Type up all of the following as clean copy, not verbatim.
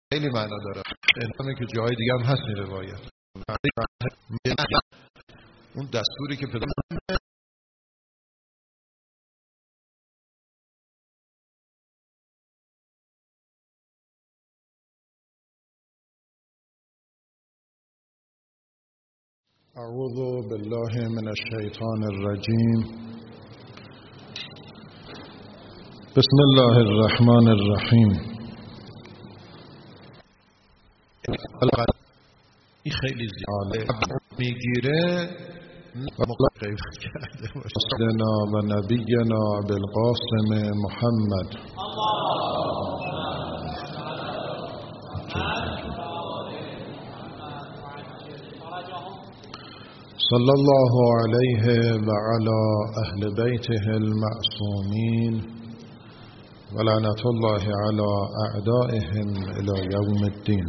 خیلی معنا داره. اینه که جای دیگه هم هست این روایت. اون دستوری که پدر اعوذ بالله من الشیطان الرجیم. بسم الله الرحمن الرحیم. این خیلی زیاده میگیره سیدنا و نبینا بالقاسم محمد صلی الله علیه و علی اهل بیته المعصومین و لعنت الله علی اعدائهم الی یوم الدین.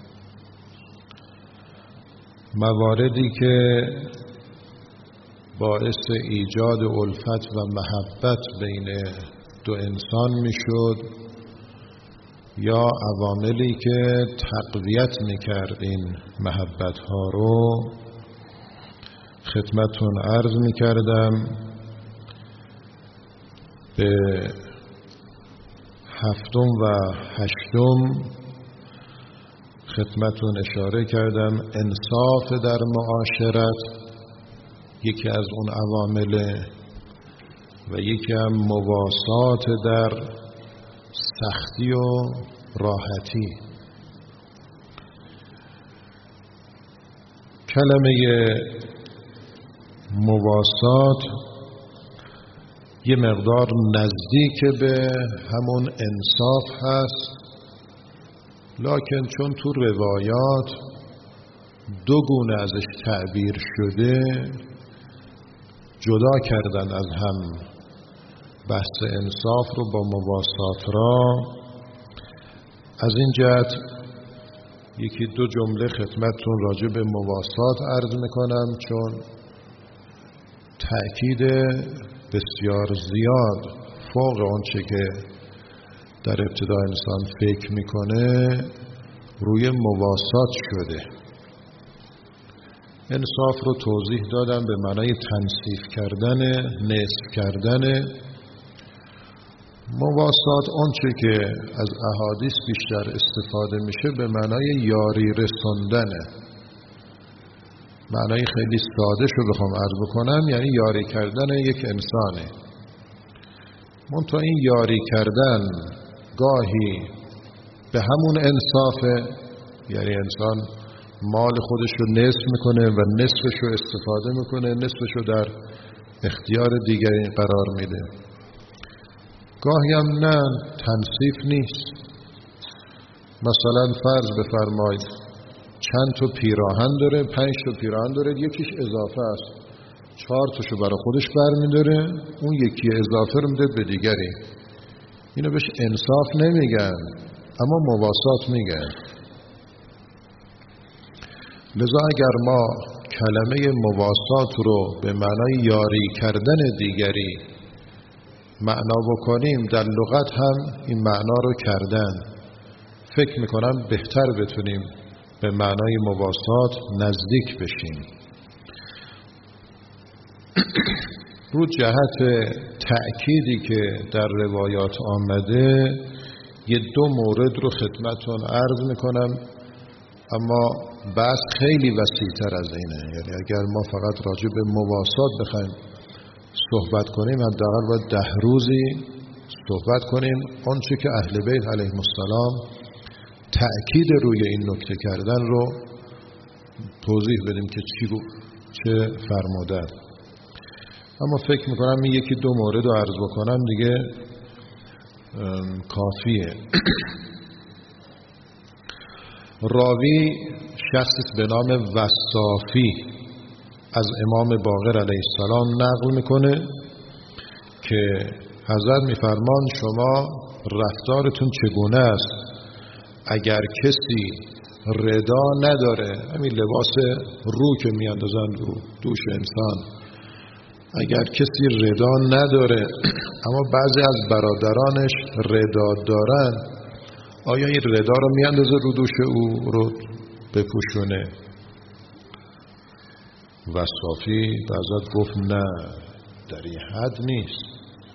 مواردی که باعث ایجاد الفت و محبت بین دو انسان میشد یا عواملی که تقویت میکرد این محبت ها رو خدمتون عرض میکردم. به هفتم و هشتم خدمتون اشاره کردم. انصاف در معاشرت یکی از اون عوامله و یکی هم مواسات در سختی و راحتی. کلمه مواسات یه مقدار نزدیک به همون انصاف هست، لکن چون تو روایات دو گونه ازش تعبیر شده جدا کردن از هم بحث انصاف رو با مواسات را. از این جهت یکی دو جمله خدمتتون راجع به مواسات عرض میکنم، چون تأکید بسیار زیاد فوق آنچه که در ابتدا انسان فکر میکنه روی مواسات شده. انصاف رو توضیح دادم به معنای تنصیف کردن، نصف کردن. مواسات آنچه که از احادیث بیشتر استفاده میشه به معنای یاری رسوندنه. معنای خیلی ساده شو بخوام عرض بکنم یعنی یاری کردن یک انسانه. منتها این یاری کردن گاهی به همون انصافه، یعنی انسان مال خودش رو نصف میکنه و نصفش رو استفاده میکنه، نصفش رو در اختیار دیگری قرار میده. گاهی هم نه، تنصیف نیست. مثلا فرض بفرمایید چند تا پیراهن داره، 5 تا پیراهن داره، یکیش اضافه است، 4 تاشو برای خودش برمیداره، اون یکی اضافه رو میده به دیگری. اینو بهش انصاف نمیگن اما مواسات میگن. لذا اگر ما کلمه مواسات رو به معنای یاری کردن دیگری معنا بکنیم، در لغت هم این معنا رو کردن. فکر میکنم بهتر بتونیم به معنای مواسات نزدیک بشیم. رو جهت تأکیدی که در روایات آمده یه دو مورد رو خدمتون عرض میکنم، اما بحث خیلی وسیع‌تر از اینه. یعنی اگر ما فقط راجع به مواسات بخوایم صحبت کنیم حداقل باید 10 روزی صحبت کنیم. آنچه که اهل بیت علیهم السلام تأکید روی این نکته کردن رو توضیح بدیم که چه فرمودن. اما فکر میکنم این یکی دو مورد رو عرض بکنم دیگه کافیه. راوی شخصی به نام وصافی از امام باقر علیه السلام نقل میکنه که حضرت میفرمان شما رفتارتون چگونه است؟ اگر کسی ردا نداره، همین لباس رو که میاندازن رو دوش انسان، اگر کسی ردا نداره اما بعضی از برادرانش ردا دارن، آیا این ردا رو میاندازه رو دوش او رو بپوشونه؟ و صافی بعضت گفت نه، در این حد نیست.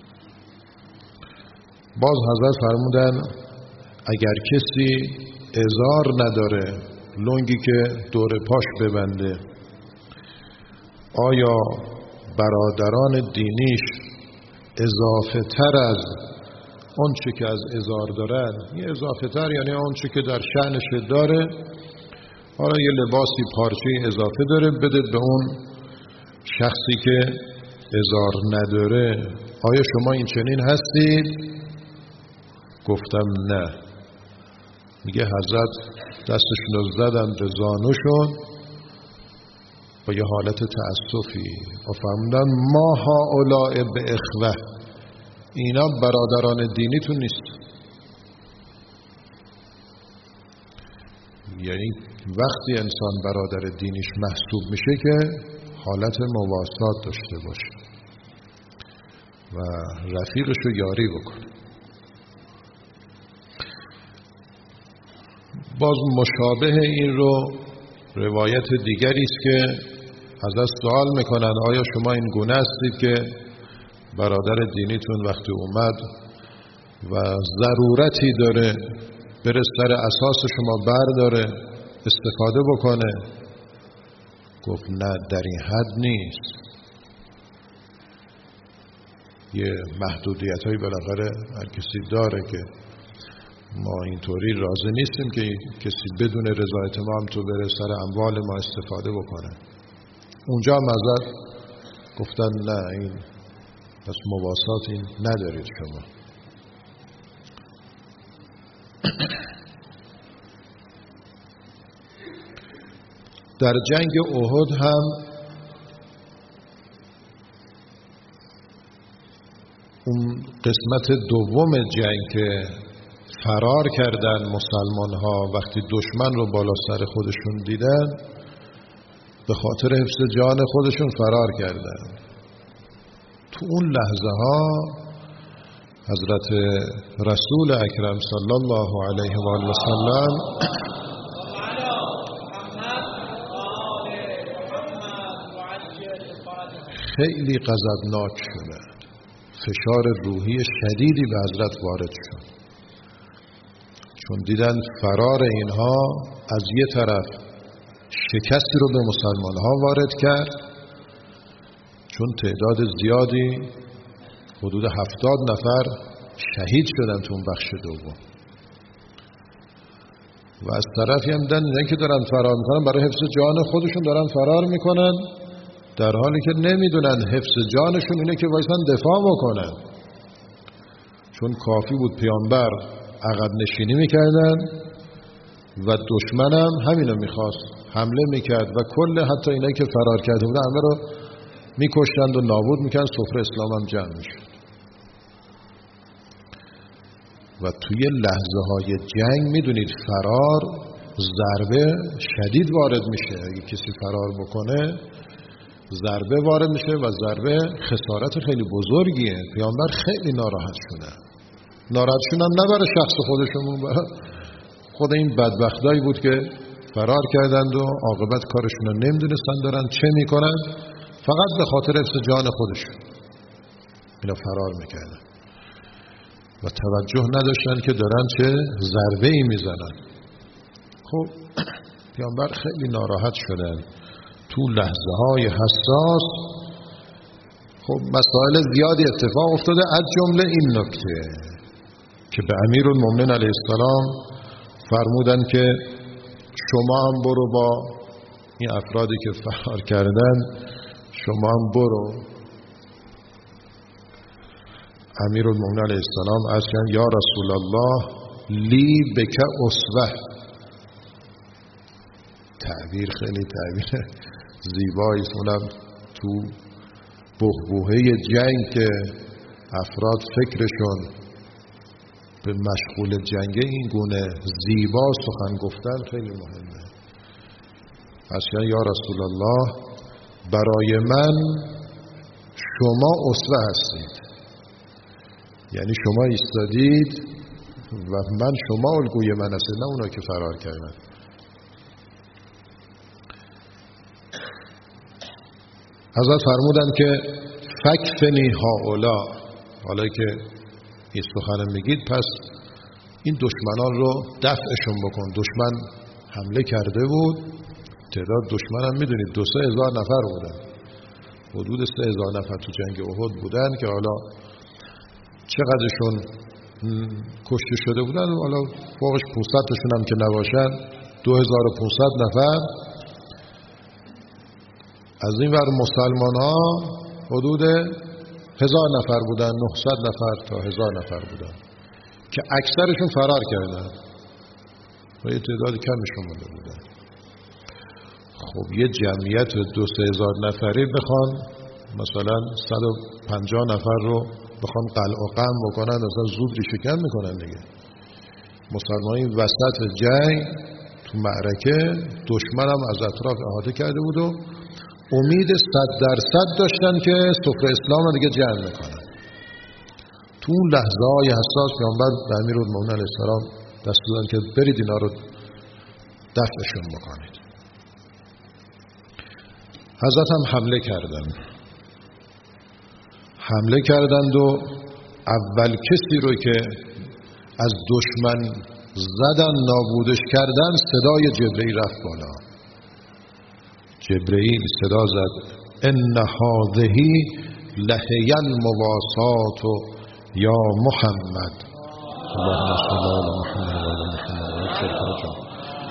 باز حضرت فرمودن اگر کسی ازار نداره، لنگی که دور پاش ببنده، آیا برادران دینیش اضافه تر از اون چه که از ازار دارن، یه اضافه تر یعنی اون چه که در شأنش داره، حالا یه لباسی پارچه اضافه داره بده به اون شخصی که ازار نداره، آیا شما این چنین هستید؟ گفتم نه. میگه حضرت دستشون رو زدن به زانوشون با یه حالت تأسفی و فرمودن ما هؤلاء به اخوه، اینا برادران دینیتون نیست. یعنی وقتی انسان برادر دینیش محسوب میشه که حالت مواسات داشته باشه و رفیقش رو یاری بکنه. باز مشابه این رو روایت دیگری است که از سوال میکنن آیا شما این گونه هستید که برادر دینیتون وقتی اومد و ضرورتی داره بره سر اساس شما برداره استفاده بکنه؟ گفت نه، در این حد نیست. یه محدودیت هایی بالاخره هر کسی داره که ما اینطوری راضی نیستیم که کسی بدون رضایت ما هم تو بره سر اموال ما استفاده بکنه. اونجا مزد گفتن نه، این پس مواسات این ندارید شما. در جنگ احد هم اون قسمت دوم جنگ که فرار کردن مسلمان ها وقتی دشمن رو بالا سر خودشون دیدن، به خاطر حفظ جان خودشون فرار کردن. تو اون لحظه ها حضرت رسول اکرم صلی الله علیه و آله و سلم خیلی غضبناک شدند. فشار روحی شدیدی به حضرت وارد شد، چون دیدن فرار اینها از یه طرف شکستی رو به مسلمان ها وارد کرد، چون تعداد زیادی حدود 70 نفر شهید شدن تو اون بخش دوم، و از طرفی هم دیدن که دارن فرار میکنن برای حفظ جان خودشون دارن فرار میکنن، در حالی که نمیدونن حفظ جانشون اینه که وایسن دفاع بکنن، چون کافی بود پیامبر عقب نشینی میکردن و دشمنم همینو میخواست، حمله میکرد و کل حتی اینایی که فرار کرده بودن همه رو میکشتند و نابود میکردن، سفره اسلام هم جمع میشد. و توی لحظه های جنگ میدونید فرار ضربه شدید وارد میشه، اگه کسی فرار بکنه ضربه وارد میشه و ضربه خسارت خیلی بزرگیه. پیامبر خیلی ناراحت شدن، ناراحت شدن نه برای شخص خودشون، برای خود این بدبختایی بود که فرار کردند و عاقبت کارشون رو نمیدونستن دارن چه میکنن، فقط به خاطر حفظ جان خودشون اینا فرار میکردن و توجه نداشتن که دارن چه ضربه ای میزنن. خب پیامبر خیلی ناراحت شدن تو لحظه های حساس. خب مسائل زیادی اتفاق افتاده، از جمله این نکته که به امیرالمومنین علیه السلام فرمودن که شما هم برو با این افرادی که فرار کردن، شما هم برو. امیرالمومنین علیه السلام عرض کردن یا رسول الله لی بک اسوه. تعبیر خیلی تعبیر زیبایی است، اونم تو بحبوحه جنگ که افراد فکرشون به مشغول جنگ این گونه زیبا سخن گفتن خیلی مهمه. اصلا یا رسول الله برای من شما اسوه هستید، یعنی شما ایستادید و من شما الگوی من هستید، نه اونا که فرار کردن. حضرت فرمودن که فکفنی هؤلاء، حالا که این سخن میگید پس این دشمنان رو دفعشون بکن. دشمن حمله کرده بود، تعداد دشمن هم میدونید 2-3 هزار نفر بودن، حدود 3 هزار نفر تو جنگ احد بودن که حالا چقدرشون کشته شده بودن، حالا فوقش 500 تاشون هم که نباشن 2500 نفر. از این ور مسلمان ها حدود 1000 نفر بودن، 900 نفر تا 1000 نفر بودن که اکثرشون فرار کردن و یه تعداد کمشون مونده بودن. خب یه جمعیت 2-3 هزار نفری بخوان مثلا 150 نفر رو بخوان قلع و قم بکنن، اصلا زود ریشه‌کن میکنن دیگه. مسلمانی وسط جنگ تو معرکه دشمن هم از اطراف احاطه کرده بود و امید 100% داشتن که صفر اسلام رو دیگه جمع میکنن. تو اون لحظه های حساس پیامبر به امیرالمومنین علیه السلام دست دادن که برید اینا رو دفعشون بکنید. حضرت هم حمله کردند و اول کسی رو که از دشمن زدن نابودش کردن صدای جبرئیل رفت بالا. جبرئیل صدا زد ان هذه لهی المواسات یا محمد. اللهم صل علی محمد و علی محمد.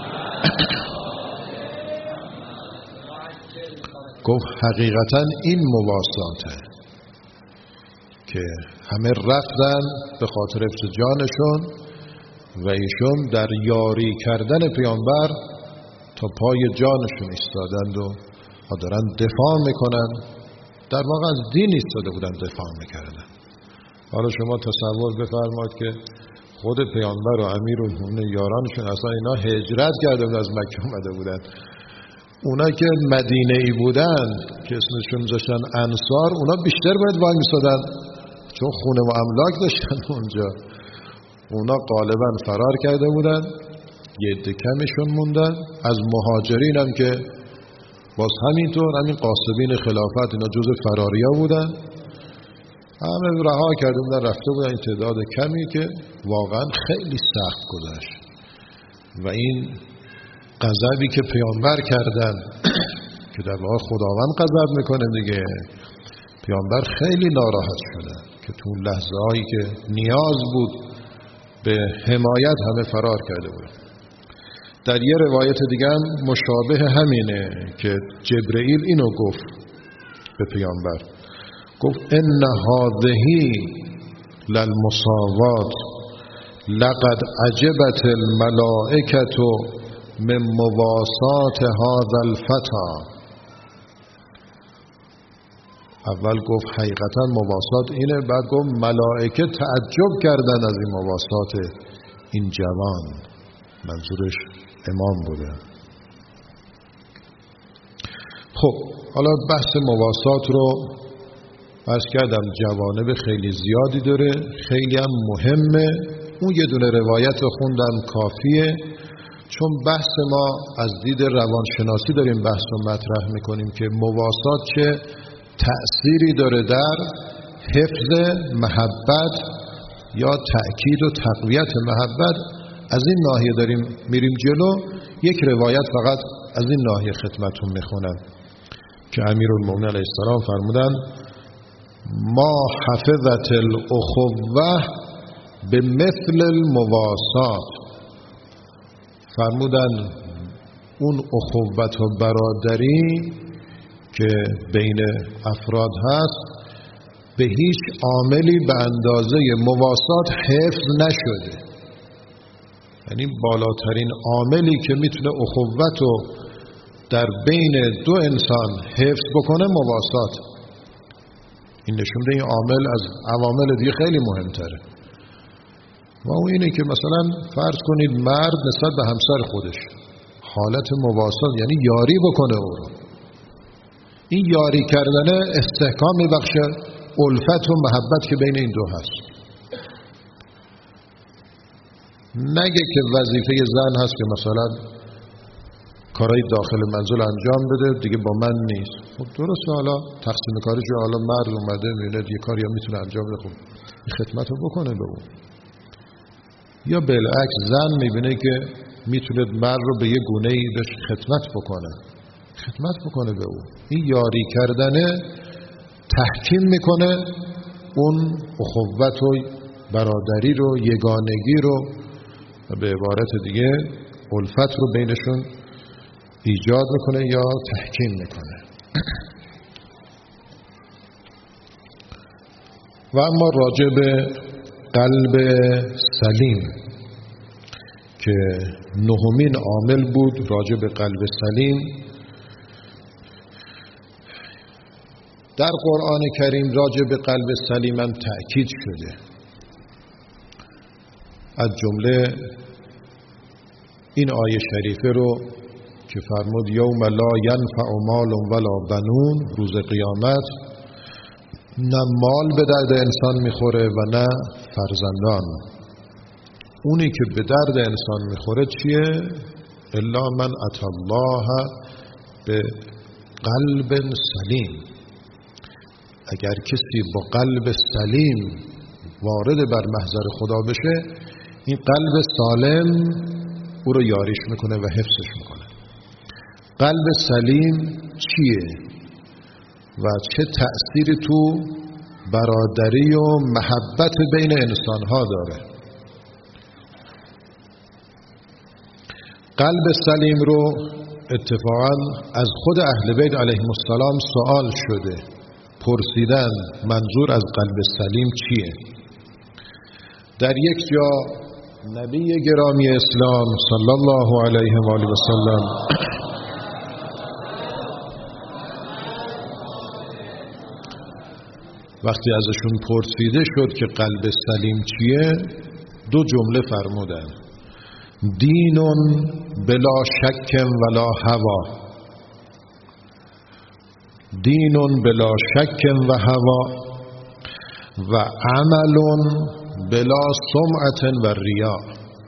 گفت حقیقتا این مواساته که همه رفتن به خاطر حفظ جانشون و ایشون در یاری کردن پیامبر تا پای جانشون ایستادند و دارن دفاع میکنن. در واقع از دین ایستاده بودن دفاع میکردن. حالا شما تصور بفرمایید که خود پیامبر و امیرالمومنین یارانشون اصلا اینا هجرت کرده بودن، از مکه اومده بودن. اونا که مدینه ای بودن که اسمشون میذاشتن انصار، اونا بیشتر باید وای میستادن چون خونه و املاک داشتن اونجا. اونا غالبا فرار کرده بودن، یه عده کمشون موندن. از مهاجرین هم که باز همینطور، همین قاصدین خلافت اینا جز فراریا بودن، همه رها کرده بودن رفته بودن. این تعداد کمی که واقعا خیلی سخت گذشت و این غضبی که پیامبر کردن که در واقع خداوند غضب میکنه دیگه، پیامبر خیلی ناراحت شده که تو لحظه هایی که نیاز بود به حمایت همه فرار کرده بود. در یه روایت دیگه هم مشابه همینه که جبرئیل اینو گفت به پیامبر، گفت ان هذه للمساوات لقد عجبت الملائکه من مواسات هذا الفتى. اول گفت حقیقتا مواسات اینه، بعد گفت ملائکه تعجب کردن از این مواسات این جوان، منظورش امام بوده. خب حالا بحث مواسات رو عرض کردم جوانب خیلی زیادی داره، خیلی هم مهمه. اون یه دونه روایت رو خوندم کافیه، چون بحث ما از دید روانشناسی داریم بحث رو مطرح میکنیم که مواسات چه تأثیری داره در حفظ محبت یا تأکید و تقویت محبت. از این ناحیه داریم میریم جلو. یک روایت فقط از این ناحیه خدمتتون میخونم که امیرالمومنین علیه السلام فرمودن ما حفظت الاخوه به مثل المواسات. فرمودن اون اخوت و برادری که بین افراد هست به هیچ عاملی به اندازه مواسات حفظ نشده. یعنی بالاترین عاملی که میتونه اخوت رو در بین دو انسان حفظ بکنه مواسات. این نشون میده این عامل از عوامل دیگه خیلی مهمتره. و اون اینه که مثلا فرض کنید مرد نسبت به همسر خودش حالت مواسات، یعنی یاری بکنه او رو. این یاری کردن استحکام میبخشه الفت و محبت که بین این دو هست. نگه که وظیفه زن هست که مثلا کارهای داخل منزل انجام بده، دیگه با من نیست. خب درسته، حالا تقسیم کارش حالا مرد اومده میبینه یه کاری هم میتونه انجام بده، خب این خدمت رو بکنه به اون. یا بالعکس زن میبینه که میتونه مرد رو به یه گونه‌ای بهش خدمت بکنه به اون. این یاری کردنه تحکیم میکنه اون اخوت و برادری رو، یگانگی رو، به عبارت دیگه الفت رو بینشون ایجاد میکنه یا تحکیم میکنه. و اما راجع به قلب سلیم که نهمین عامل بود، راجع به قلب سلیم در قرآن کریم راجع به قلب سلیم هم تأکید شده. از جمله این آیه شریفه رو که فرمود یوم لا ینفع مال ولا بنون، روز قیامت نه مال به درد انسان میخوره و نه فرزندان. اونی که به درد انسان میخوره چیه؟ الا من اتی الله به قلب سلیم. اگر کسی با قلب سلیم وارد بر محضر خدا بشه، این قلب سالم او رو یاریش میکنه و حفظش میکنه. قلب سلیم چیه و چه تأثیری تو برادری و محبت بین انسانها داره؟ قلب سلیم رو اتفاقا از خود اهل بیت علیهم السلام سوال شده، پرسیدن منظور از قلب سلیم چیه؟ در یک جا نبی گرامی اسلام صلی الله علیه و آله و سلم وقتی ازشون پرسیده شد که قلب سلیم چیه، دو جمله فرمودن: دینٌ بلا شک ولا هوا، دینٌ بلا شک و هوا و عمل بلا سمعة و ریا.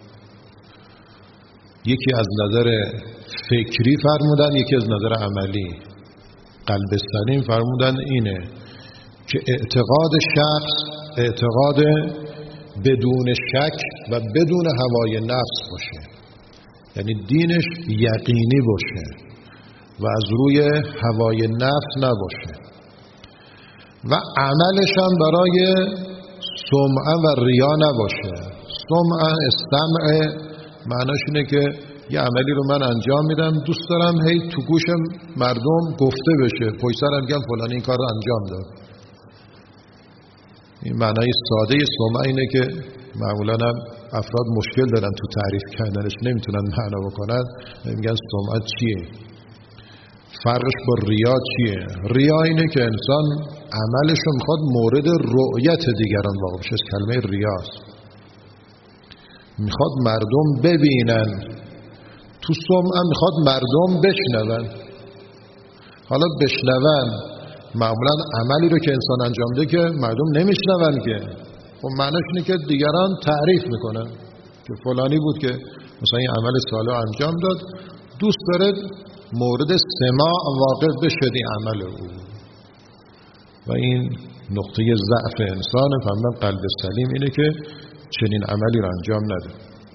یکی از نظر فکری فرمودن، یکی از نظر عملی. قلب سلیم فرمودن اینه که اعتقاد شخص اعتقاد بدون شک و بدون هوای نفس باشه، یعنی دینش یقینی باشه و از روی هوای نفس نباشه، و عملش هم برای سمعه و ریا نباشه. سمعه استمع معناش اینه که یه عملی رو من انجام میدم، دوست دارم هی تو گوشم مردم گفته بشه، پشت سرم میگم فلانی این کار رو انجام داد. این معنای ساده سمعه اینه که معمولا هم افراد مشکل دارن تو تعریف کردنش، نمیتونن معنا بکنن، میگن سمعه چیه؟ فرقش با ریا چیه؟ ریا اینه که انسان عملش رو میخواد مورد رؤیت دیگران واقع بشه، کلمه ریاست، میخواد مردم ببینن. تو سمعه میخواد مردم بشنون. حالا بشنون معمولا عملی رو که انسان انجام ده که مردم نمیشنون که، خب معنیش اینه که دیگران تعریف میکنن که فلانی بود که مثلا این عمل صالح انجام داد، دوست داره مورد سماع واقع بشه این عمل او، و این نقطه ضعف انسان. فهمدن قلب سلیم اینه که چنین عملی رو انجام نده.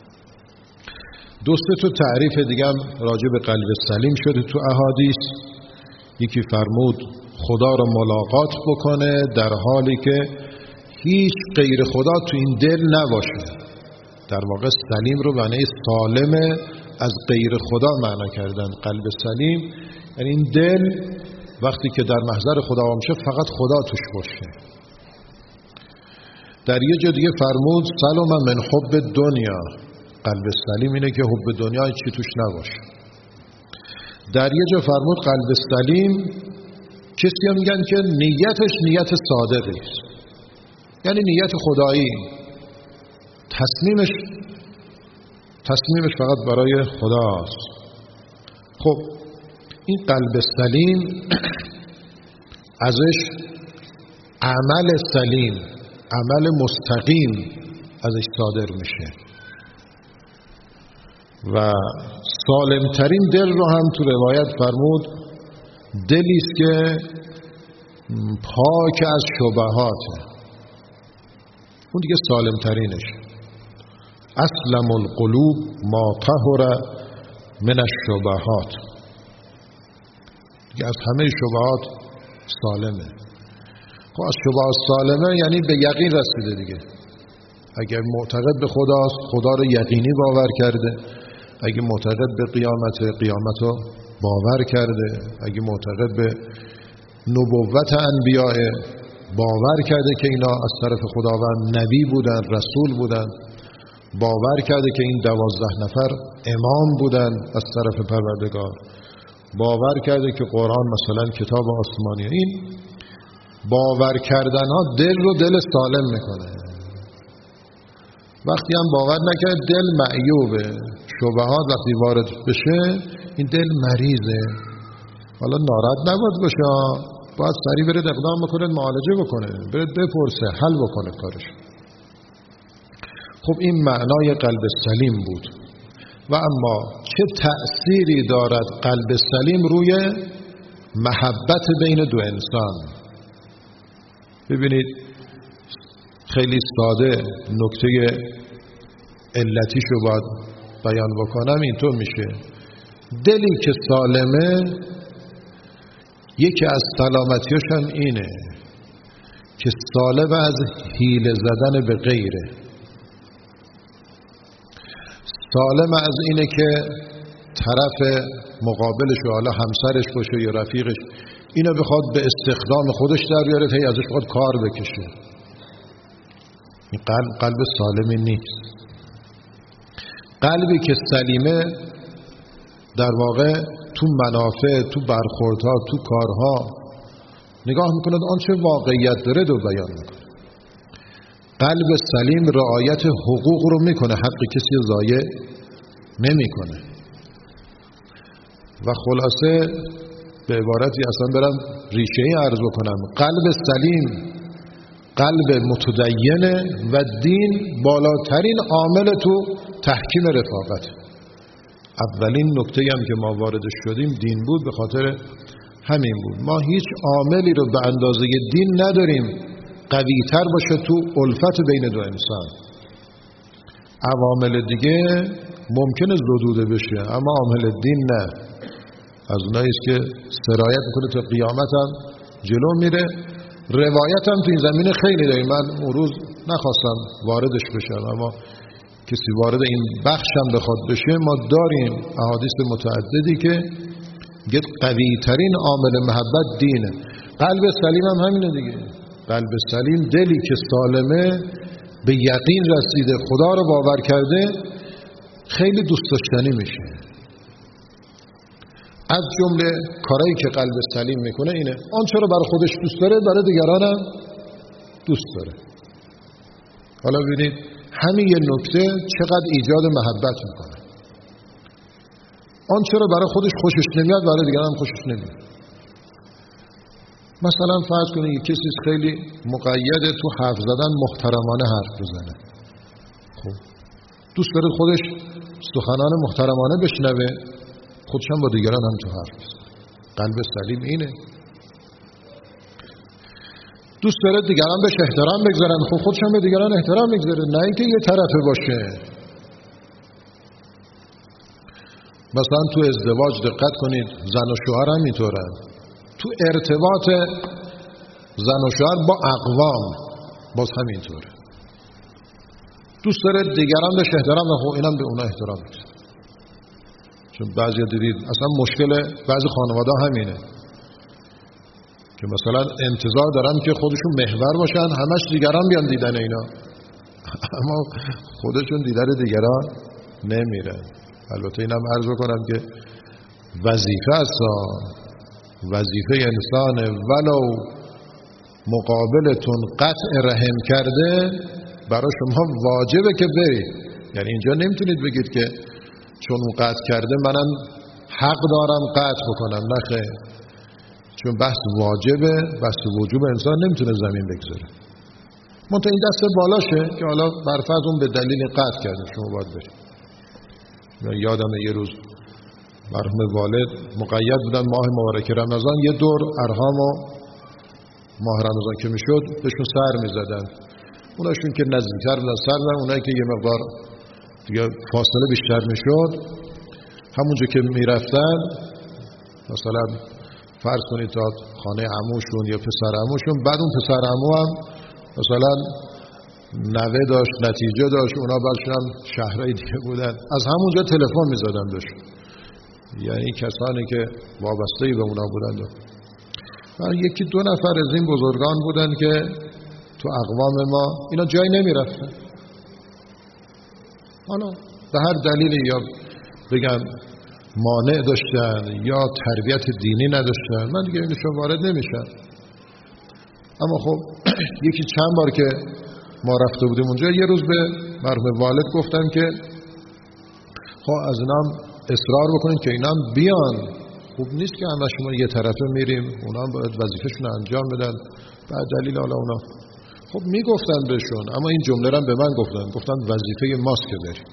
دوست تو تعریف دیگه هم راجع به قلب سلیم شده تو احادیث. یکی فرمود خدا رو ملاقات بکنه در حالی که هیچ غیر خدا تو این دل نباشه. در واقع سلیم رو معنی سالم از غیر خدا معنا کردن. قلب سلیم یعنی این دل وقتی که در محضر خدا میشه فقط خدا توش باشه. در یه جا دیگه فرمود سلم من حب دنیا. قلب سلیم اینه که حب دنیا چی توش نباشه. در یه جا فرمود قلب سلیم کسی هم میگن که نیتش نیت صادقی است، یعنی نیت خدایی، تصمیمش فقط برای خداست. خب این قلب سلیم ازش عمل سلیم، عمل مستقیم ازش صادر میشه. و سالمترین دل رو هم تو روایت فرمود دلی است که پاک از شبهاته، اون دیگه سالمترینش. اسلم القلوب ما طهر من الشبهات، دیگه از همه شبهات سالمه. خب از شبهات سالمه یعنی به یقین رسیده دیگه. اگر معتقد به خداست، خدا رو یقینی باور کرده. اگه معتقد به قیامت رو باور کرده. اگه معتقد به نبوت انبیاء، باور کرده که اینا از طرف خداوند نبی بودن، رسول بودن. باور کرده که این 12 نفر امام بودن از طرف پروردگار. باور کرده که قرآن مثلا کتاب آسمانیه. این باور کردن ها دل رو دل سالم میکنه. وقتی هم باور نکرد دل معیوبه، شبهات وقتی وارد بشه این دل مریضه. حالا ناراحت نباید باشه، باید سریع برید اقدام بکنه، معالجه بکنه، برید بپرسه، حل بکنه کارش. خب این معنای قلب سلیم بود. و اما چه تأثیری دارد قلب سلیم روی محبت بین دو انسان؟ ببینید خیلی ساده نکته علتیشو باید بیان بکنم. اینطور میشه دلی که سالمه یکی از سلامتیاش هم اینه که سالم از حیله زدن به غیره. سالم از اینه که طرف مقابلش و حالا همسرش باشه یا رفیقش اینو بخواد به استخدام خودش در بیاره، تا ازش بخواد کار بکشه. این قلب سالمی نیست. قلبی که سلیمه در واقع تو منافع، تو برخوردها، تو کارها نگاه میکنه، آنچه واقعیت داره رو بیان میکنه. قلب سلیم رعایت حقوق رو میکنه، حق کسی ضایع نمیکنه. و خلاصه به عبارتی اصلا برم ریشه‌ای عرض بکنم، قلب سلیم قلب متدینه و دین بالاترین عامل تو تحکیم رفاقت. اولین نکته هم که ما واردش شدیم دین بود، به خاطر همین بود. ما هیچ عاملی رو به اندازه دین نداریم قوی‌تر باشه تو الفت بین دو انسان. عوامل دیگه ممکنه زدوده بشه، اما عامل دین نه. از اونایی است که سرایت میکنه تا قیامت هم جلو میره. روایت هم تو این زمینه خیلی داریم. من اون روز نخواستم واردش بشم، اما کسی وارد این بخش هم بخواد بشه، ما داریم احادیث متعددی که قوی ترین عامل محبت دینه. قلب سلیم هم همینه دیگه. قلب سلیم دلی که سالمه، به یقین رسیده، خدا رو باور کرده، خیلی دوست داشتنی میشه. از جمله کارهایی که قلب سلیم میکنه اینه، آنچه رو برای خودش دوست داره برای دیگران هم دوست داره. حالا ببینید همین یه نکته چقدر ایجاد محبت میکنه. آنچه رو برای خودش خوشش نمیاد برای دیگران هم خوشش نمیاد. مثلا فرض کنید کسی خیلی مقیده تو حرف زدن، محترمانه حرف بزنه. خب دوست داره خودش سخنان محترمانه بشنوه، خودش هم با دیگران هم تو حرف بزنه. قلب سلیم اینه. دوست داره دیگران بهش احترام بگذارن، خب خودش هم به دیگران احترام بگذاره، نه اینکه یه طرفه باشه. مثلا تو ازدواج دقت کنید، زن و شوهر هم اینطورن. تو ارتباط زن و شوهر با اقوام باز همینطوره. دوست داره دیگران بهش احترام بگذارن، خب اینم به اونا احترام بگذاره. چون بعضیا دیدید اصلا مشکل بعضی خانواده همینه که مثلا انتظار دارن که خودشون محور باشن، همش دیگران بیان دیدن اینا، اما خودشون دیدن دیگران نمیرن. البته اینم عرض کنم که وظیفه است، وظیفه انسانه، ولو مقابلتون قطع رحم کرده برای شما واجبه که برید. یعنی اینجا نمیتونید بگید که چون اون قطع کرده منم حق دارم قطع بکنم، نه خیر. چون بحث واجبه، بحث وجوب انسان نمیتونه زمین بگذاره. منتها این دست بالاشه که حالا برفرض اون به دلیل قطع کرده شما باید برید. یادم یه روز مرحوم والد مقید بودن ماه مبارک رمضان، یه دور ارهام و ماه رمضان که میشد بهشون سر میزدن. اوناشون که نزدیکتر بودن سر زدن، اونایی که یه مقدار دیگه فاصله بیشتر میشد همونجا که میرفتن، مثلا فرض کنید تا خانه عموشون یا پسر عموشون، بعد اون پسر عمو هم مثلا نوه داشت، نتیجه داشت، اونا بعدشون هم شهرهای دیگه بودن، از همونجا تلفن میزدن بهشون، یعنی کسانی که وابسته‌ای به اونا بودند. و یکی دو نفر از این بزرگان بودن که تو اقوام ما اینا جایی نمیرفتن، حالا به هر دلیلی، یا بگم مانع داشتن یا تربیت دینی نداشتن، من دیگه اینشون وارد نمیشم. اما خب یکی چند بار که ما رفته بودیم اونجا، یه روز به مرحوم والد گفتم که خب از اینام اصرار بکنید که اینام بیان، خوب نیست که همه شما یه طرفه میریم، اونا هم باید وظیفه‌شون انجام بدن. بعد دلیل حالا اونا خب میگفتن بهشون، اما این جمله رو به من گفتن وظیفه ماست که بریم.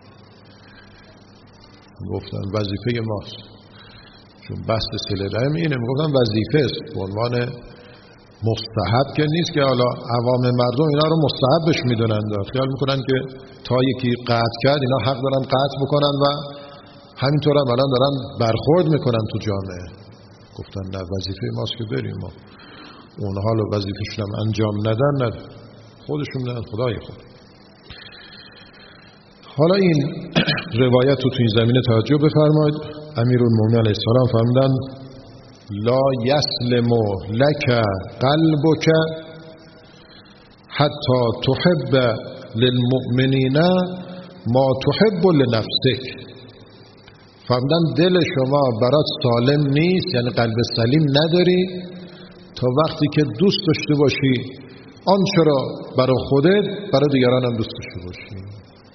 گفتن وظیفه ماست، چون بحث صله رحم اینه، میگفتن وظیفه است، به عنوان مستحب که نیست که حالا عوام مردم اینا رو مستحبش میدونن، خیال میکنن که تا یکی قطع کرد اینا حق دارن قطع بکنن و همینطور هم الان دارن برخورد میکنن تو جامعه. گفتن نه، وظیفه ماست که بریم. ما اونها رو وظیفه‌شون هم انجام ندن، نه خودشون نه خدای خود. حالا این روایت رو تو این زمینه توجه بفرمایید. امیرالمومنین علیه السلام فرمودن لا یسلم لک قلبک حتی تحب للمؤمنین ما تحب لنفسک. فرمودن دل شما برات سالم نیست، یعنی قلب سلیم نداری تا وقتی که دوست داشته باشی آنچه را برای خودت برای دیگران هم دوست داشته باشی.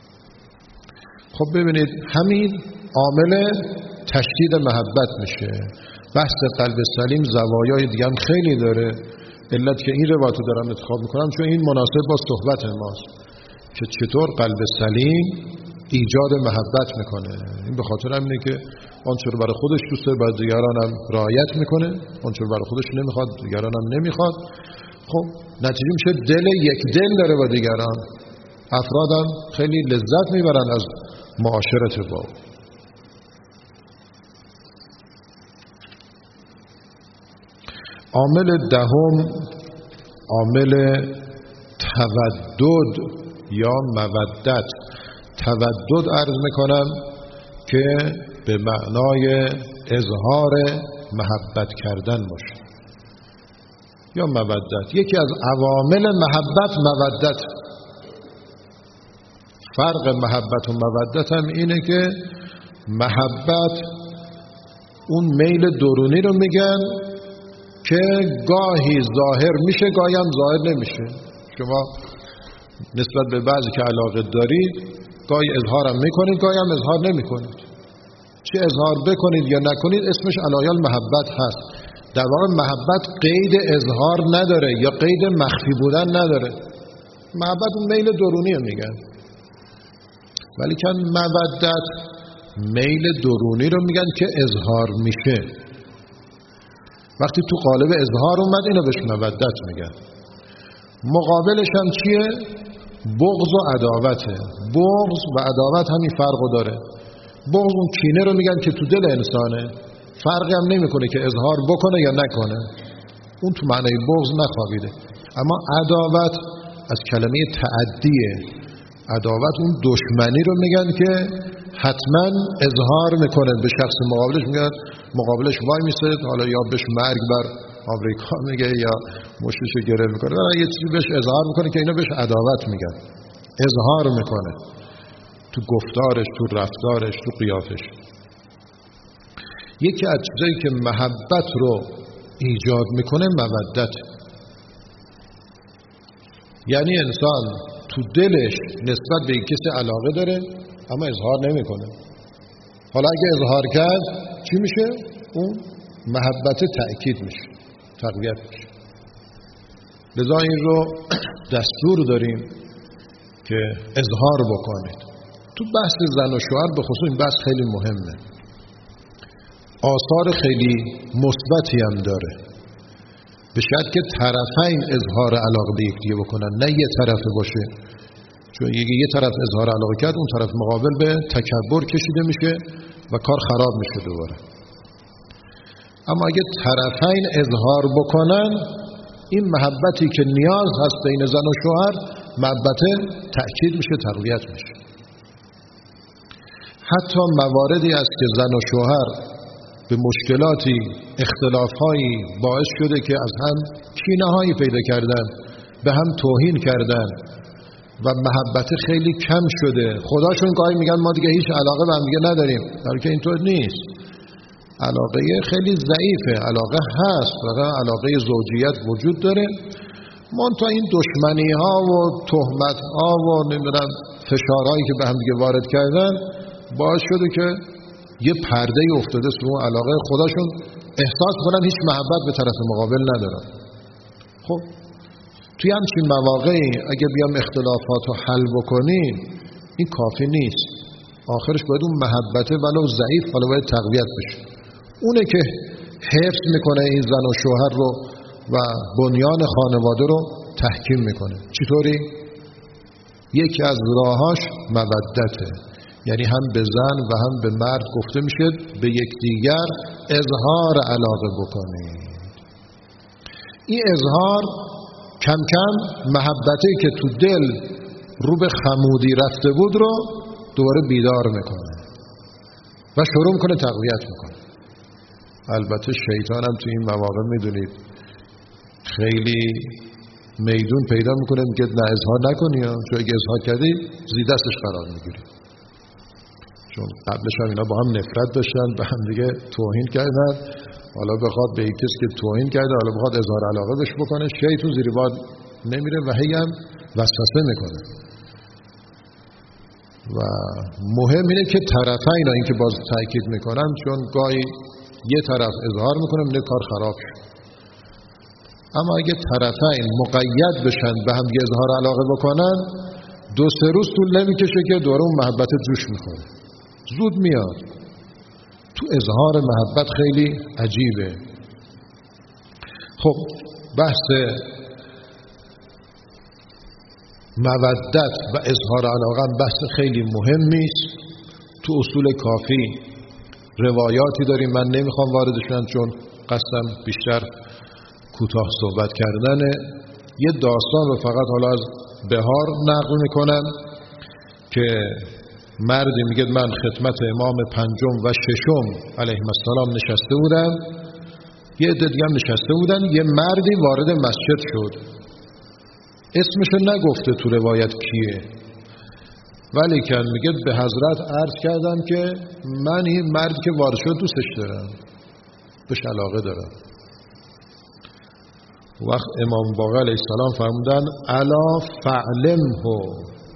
خب ببینید همین عامل تشدید محبت میشه. بحث قلب سلیم زوایای دیگه هم خیلی داره. علت که این روایت رو دارم انتخاب میکنم چون این مناسب با صحبت ماست که چطور قلب سلیم ایجاد محبت میکنه. این به خاطر همینه که آنچه رو برای خودش دوست داره برای دیگران هم رعایت میکنه، آنچه رو برای خودش نمیخواد دیگران هم نمیخواد. خب نتیجه میشه دل یک دل داره با دیگران. افراد هم خیلی لذت میبرن از معاشرت با او. عامل دهم عامل تودد یا مودت. تودد عرض میکنم که به معنای اظهار محبت کردن باشه یا مودت. یکی از عوامل محبت مودت. فرق محبت و مودت هم اینه که محبت اون میل درونی رو میگن که گاهی ظاهر میشه گاهی هم ظاهر نمیشه. شما نسبت به بعضی که علاقه دارید گاهی اظهار هم میکنید گاهی هم اظهار نمیکنید. چه اظهار بکنید یا نکنید اسمش علایال محبت هست. در واقع محبت قید اظهار نداره یا قید مخفی بودن نداره. محبت اون میل درونی رو میگن. ولی که مودت میل درونی رو میگن که اظهار میشه. وقتی تو قالب اظهار اومد اینو بهش مودت میگن. مقابلش هم چیه؟ بغض و عداوته. بغض و عداوت همین فرقو داره. بغض اون کینه رو میگن که تو دل انسانه، فرقی هم نمیکنه که اظهار بکنه یا نکنه، اون تو معنی بغض نخوابیده. اما عداوت از کلمه تعدیه. عداوت اون دشمنی رو میگن که حتما اظهار میکنه به شخص مقابلش، میگن مقابلش وای میسه، حالا یا بهش مرگ بر آمریکا میگه یا مشتشو گره میکنه، یه چیزی بهش اظهار میکنه که اینا بهش عداوت میگن. اظهار میکنه تو گفتارش، تو رفتارش، تو قیافش. یکی از چیزایی که محبت رو ایجاد میکنه مودت. یعنی انسان تو دلش نسبت به کسی علاقه داره اما اظهار نمیکنه. حالا اگه اظهار کرد چی میشه؟ اون محبت تأکید میشه، تقویت میشه. لذا این رو دستور داریم که اظهار بکنید. تو بحث زن و شوهر به خصوص این بحث خیلی مهمه، آثار خیلی مثبتی هم داره، به شرط که طرفین اظهار علاقه به یکدیگه بکنن، نه یه طرفه باشه. چون یه طرف اظهار علاقه کرد، اون طرف مقابل به تکبر کشیده میشه و کار خراب میشه دوباره. اما اگه طرفین اظهار بکنن، این محبتی که نیاز هست بین زن و شوهر، محبت تأکید میشه، تقویت میشه. حتی مواردی است که زن و شوهر به مشکلاتی، اختلافهایی باعث شده که از هم کینه‌هایی پیدا کردن، به هم توهین کردن و محبت خیلی کم شده. خداشون گاهی میگن ما دیگه هیچ علاقه به هم دیگه نداریم، در حالی که اینطور نیست. علاقه خیلی ضعیفه، علاقه هست، واقعا علاقه زوجیت وجود داره. منتها این دشمنی ها و تهمت ها و نمیدونم فشارهایی که به هم دیگه وارد کردن باعث شده که یه پرده افتاده سر اون علاقه. خداشون احساس کنن هیچ محبت به طرف مقابل ندارن. خب توی همچین مواقعی اگه بیام اختلافات رو حل بکنیم، این کافی نیست. آخرش باید اون محبته ولو ضعیف حالا باید تقویت بشه. اونه که حفظ میکنه این زن و شوهر رو و بنیان خانواده رو تحکیم میکنه. چطوری؟ یکی از راهاش مودته، یعنی هم به زن و هم به مرد گفته میشه به یکدیگر اظهار علاقه بکنید. این اظهار کم کم محبتی که تو دل رو به خمودی رفته بود رو دوباره بیدار میکنه و شروع میکنه تقویت میکنه. البته شیطان هم تو این مواقع میدونید خیلی میدون پیدا میکنه، میگه نه اظهار نکنی، چون اگه اظهار کردی زیر دستش قرار میگیری. چون قبلش هم اینا با هم نفرت داشتن، به هم دیگه توهین کردن، حالا بخواد به کسی که توهین کرده حالا بخواد اظهار علاقه بهش بکنه، شیطان زیر باد نمیره و هی هم وسوسه میکنه. و مهم اینه که طرفین این که باز تاکید میکنن، چون گاهی یه طرف اظهار میکنه میگه کار خراب شد. اما اگه طرفین مقید بشن به هم یه اظهار علاقه بکنن، 2-3 روز طول نمیکشه که دوباره اون محبت جوش میخوره، زود میاد. تو اظهار محبت خیلی عجیبه. خب بحث مودت و اظهار علاقه بحث خیلی مهمی است. تو اصول کافی روایاتی داریم، من نمیخوام واردشم چون قصدم بیشتر کوتاه صحبت کردنه. یه داستان رو فقط حالا از بهار نقل میکنم که مردی میگه من خدمت امام 5 و 6 علیهم السلام نشسته بودم، یه عده دیگه هم نشسته بودن. یه مردی وارد مسجد شد، اسمشو نگفته تو روایت کیه، ولی که میگه به حضرت عرض کردم که من این مردی که وارد شد دوستش دارم، بهش علاقه دارم. وقت امام باقر علیه السلام فرمودن الا فعلمه،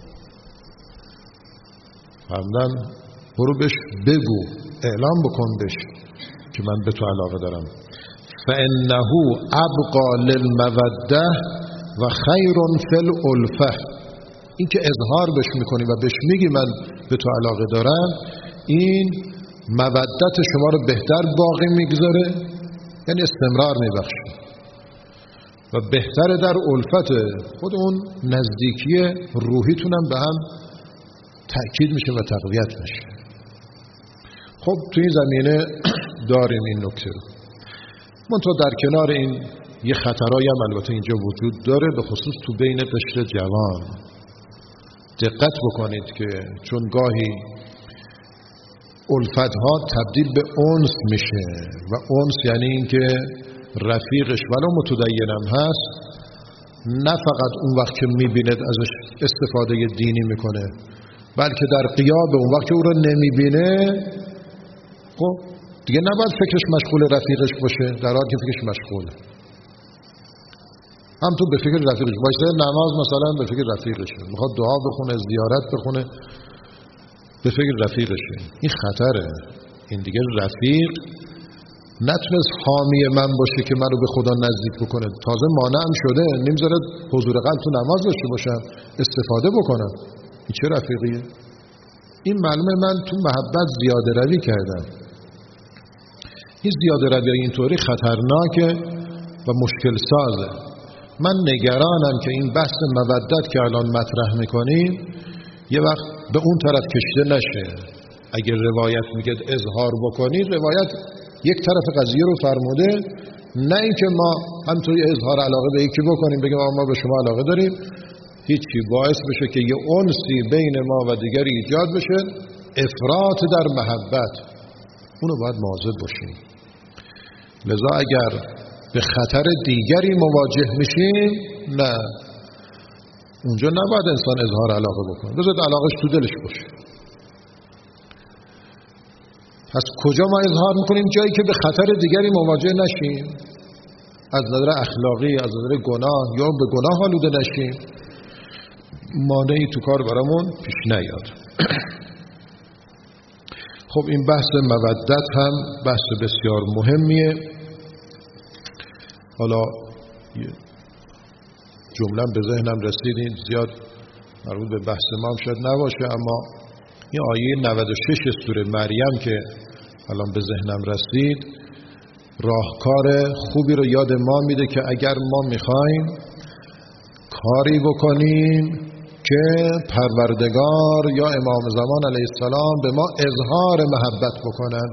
فرمودن برو بهش بگو، اعلام بکن بهش که من به تو علاقه دارم. فانه ابقى للموده و خیر فی الالفه، این که اظهار بهش میکنی و بهش میگی من به تو علاقه دارم، این مودت شما رو بهتر باقی میگذاره، یعنی استمرار میبخشه و بهتره در الفت خود اون نزدیکی روحیتونم به هم تأکید میشه و تقویت میشه. خب تو این زمینه داریم این نکته رو. منتها در کنار این یه خطرایی هم البته اینجا وجود داره، به خصوص تو بین قشر جوان. دقت بکنید که چون گاهی الفتها تبدیل به انس میشه و انس یعنی این که رفیقش ولو متدینم هست، نه فقط اون وقت که میبیند ازش استفاده دینی میکنه، بلکه در غیاب اون وقت که او رو نمیبینه، خب دیگه نباید فکرش مشغول رفیقش باشه، در حالی که فکرش مشغوله. هم تو به فکر رفیقش باشه، نماز مثلا به فکر رفیقشه، میخواد دعا بخونه، زیارت بخونه، به فکر رفیقشه. این خطره. این دیگه رفیق نتونست حامی من باشه که منو به خدا نزدیک بکنه، تازه مانعم شده، نمیذاره حضور قلب تو نماز داشته باشم، استفاده بکنم. این چه رفیقیه؟ این معلومه من تو محبت زیاده روی کردم. این زیاده روی اینطوری خطرناکه و مشکل سازه. من نگرانم که این بحث مودت که الان مطرح میکنیم یه وقت به اون طرف کشیده نشه. اگر روایت میگه اظهار بکنید، روایت یک طرف قضیه رو فرموده، نه اینکه ما همطوری اظهار علاقه به یکی بکنیم بگیم ما به شما علاقه داریم، هیچی باعث بشه که یه انسی بین ما و دیگری ایجاد بشه، افراط در محبت. اونو باید مواظب باشیم. لذا اگر به خطر دیگری مواجه میشیم، نه، اونجا نباید انسان اظهار علاقه بکنه، بذارید علاقش تو دلش باشه. پس کجا ما اظهار میکنیم؟ جایی که به خطر دیگری مواجه نشیم، از نظر اخلاقی، از نظر گناه، یا به گناه آلوده نشیم، مانعی تو کار برامون پیش نیاد. خب این بحث مودت هم بحث بسیار مهمیه. حالا جمله به ذهنم رسید، زیاد مربوط به بحث ما هم شاید نباشه، اما این آیه 96 سوره مریم که الان به ذهنم رسید راهکار خوبی رو یاد ما میده که اگر ما میخوایم کاری بکنیم که پروردگار یا امام زمان علیه السلام به ما اظهار محبت بکنن،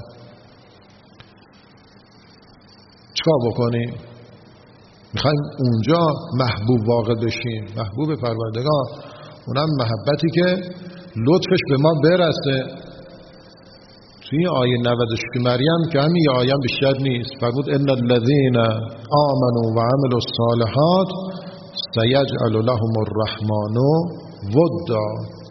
چیکار بکنیم؟ میخوایم اونجا محبوب واقع بشیم، محبوب پروردگار، اونم محبتی که لطفش به ما برسه. توی آیه 96 مریم که همین آیه هم بیشتر نیست، فرمود ان الذين آمنوا وعملوا الصالحات سيجعل لهم الرحمن ودا.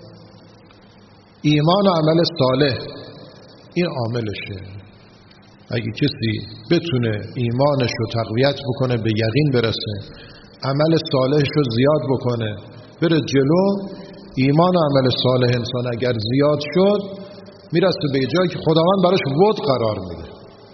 ایمان و عمل صالح این عاملشه. اگه کسی بتونه ایمانش رو تقویت بکنه، به یقین برسه، عمل صالحش رو زیاد بکنه، بره جلو، ایمان و عمل صالح انسان اگر زیاد شد میرسه به جایی که خداوند براش ود قرار میده.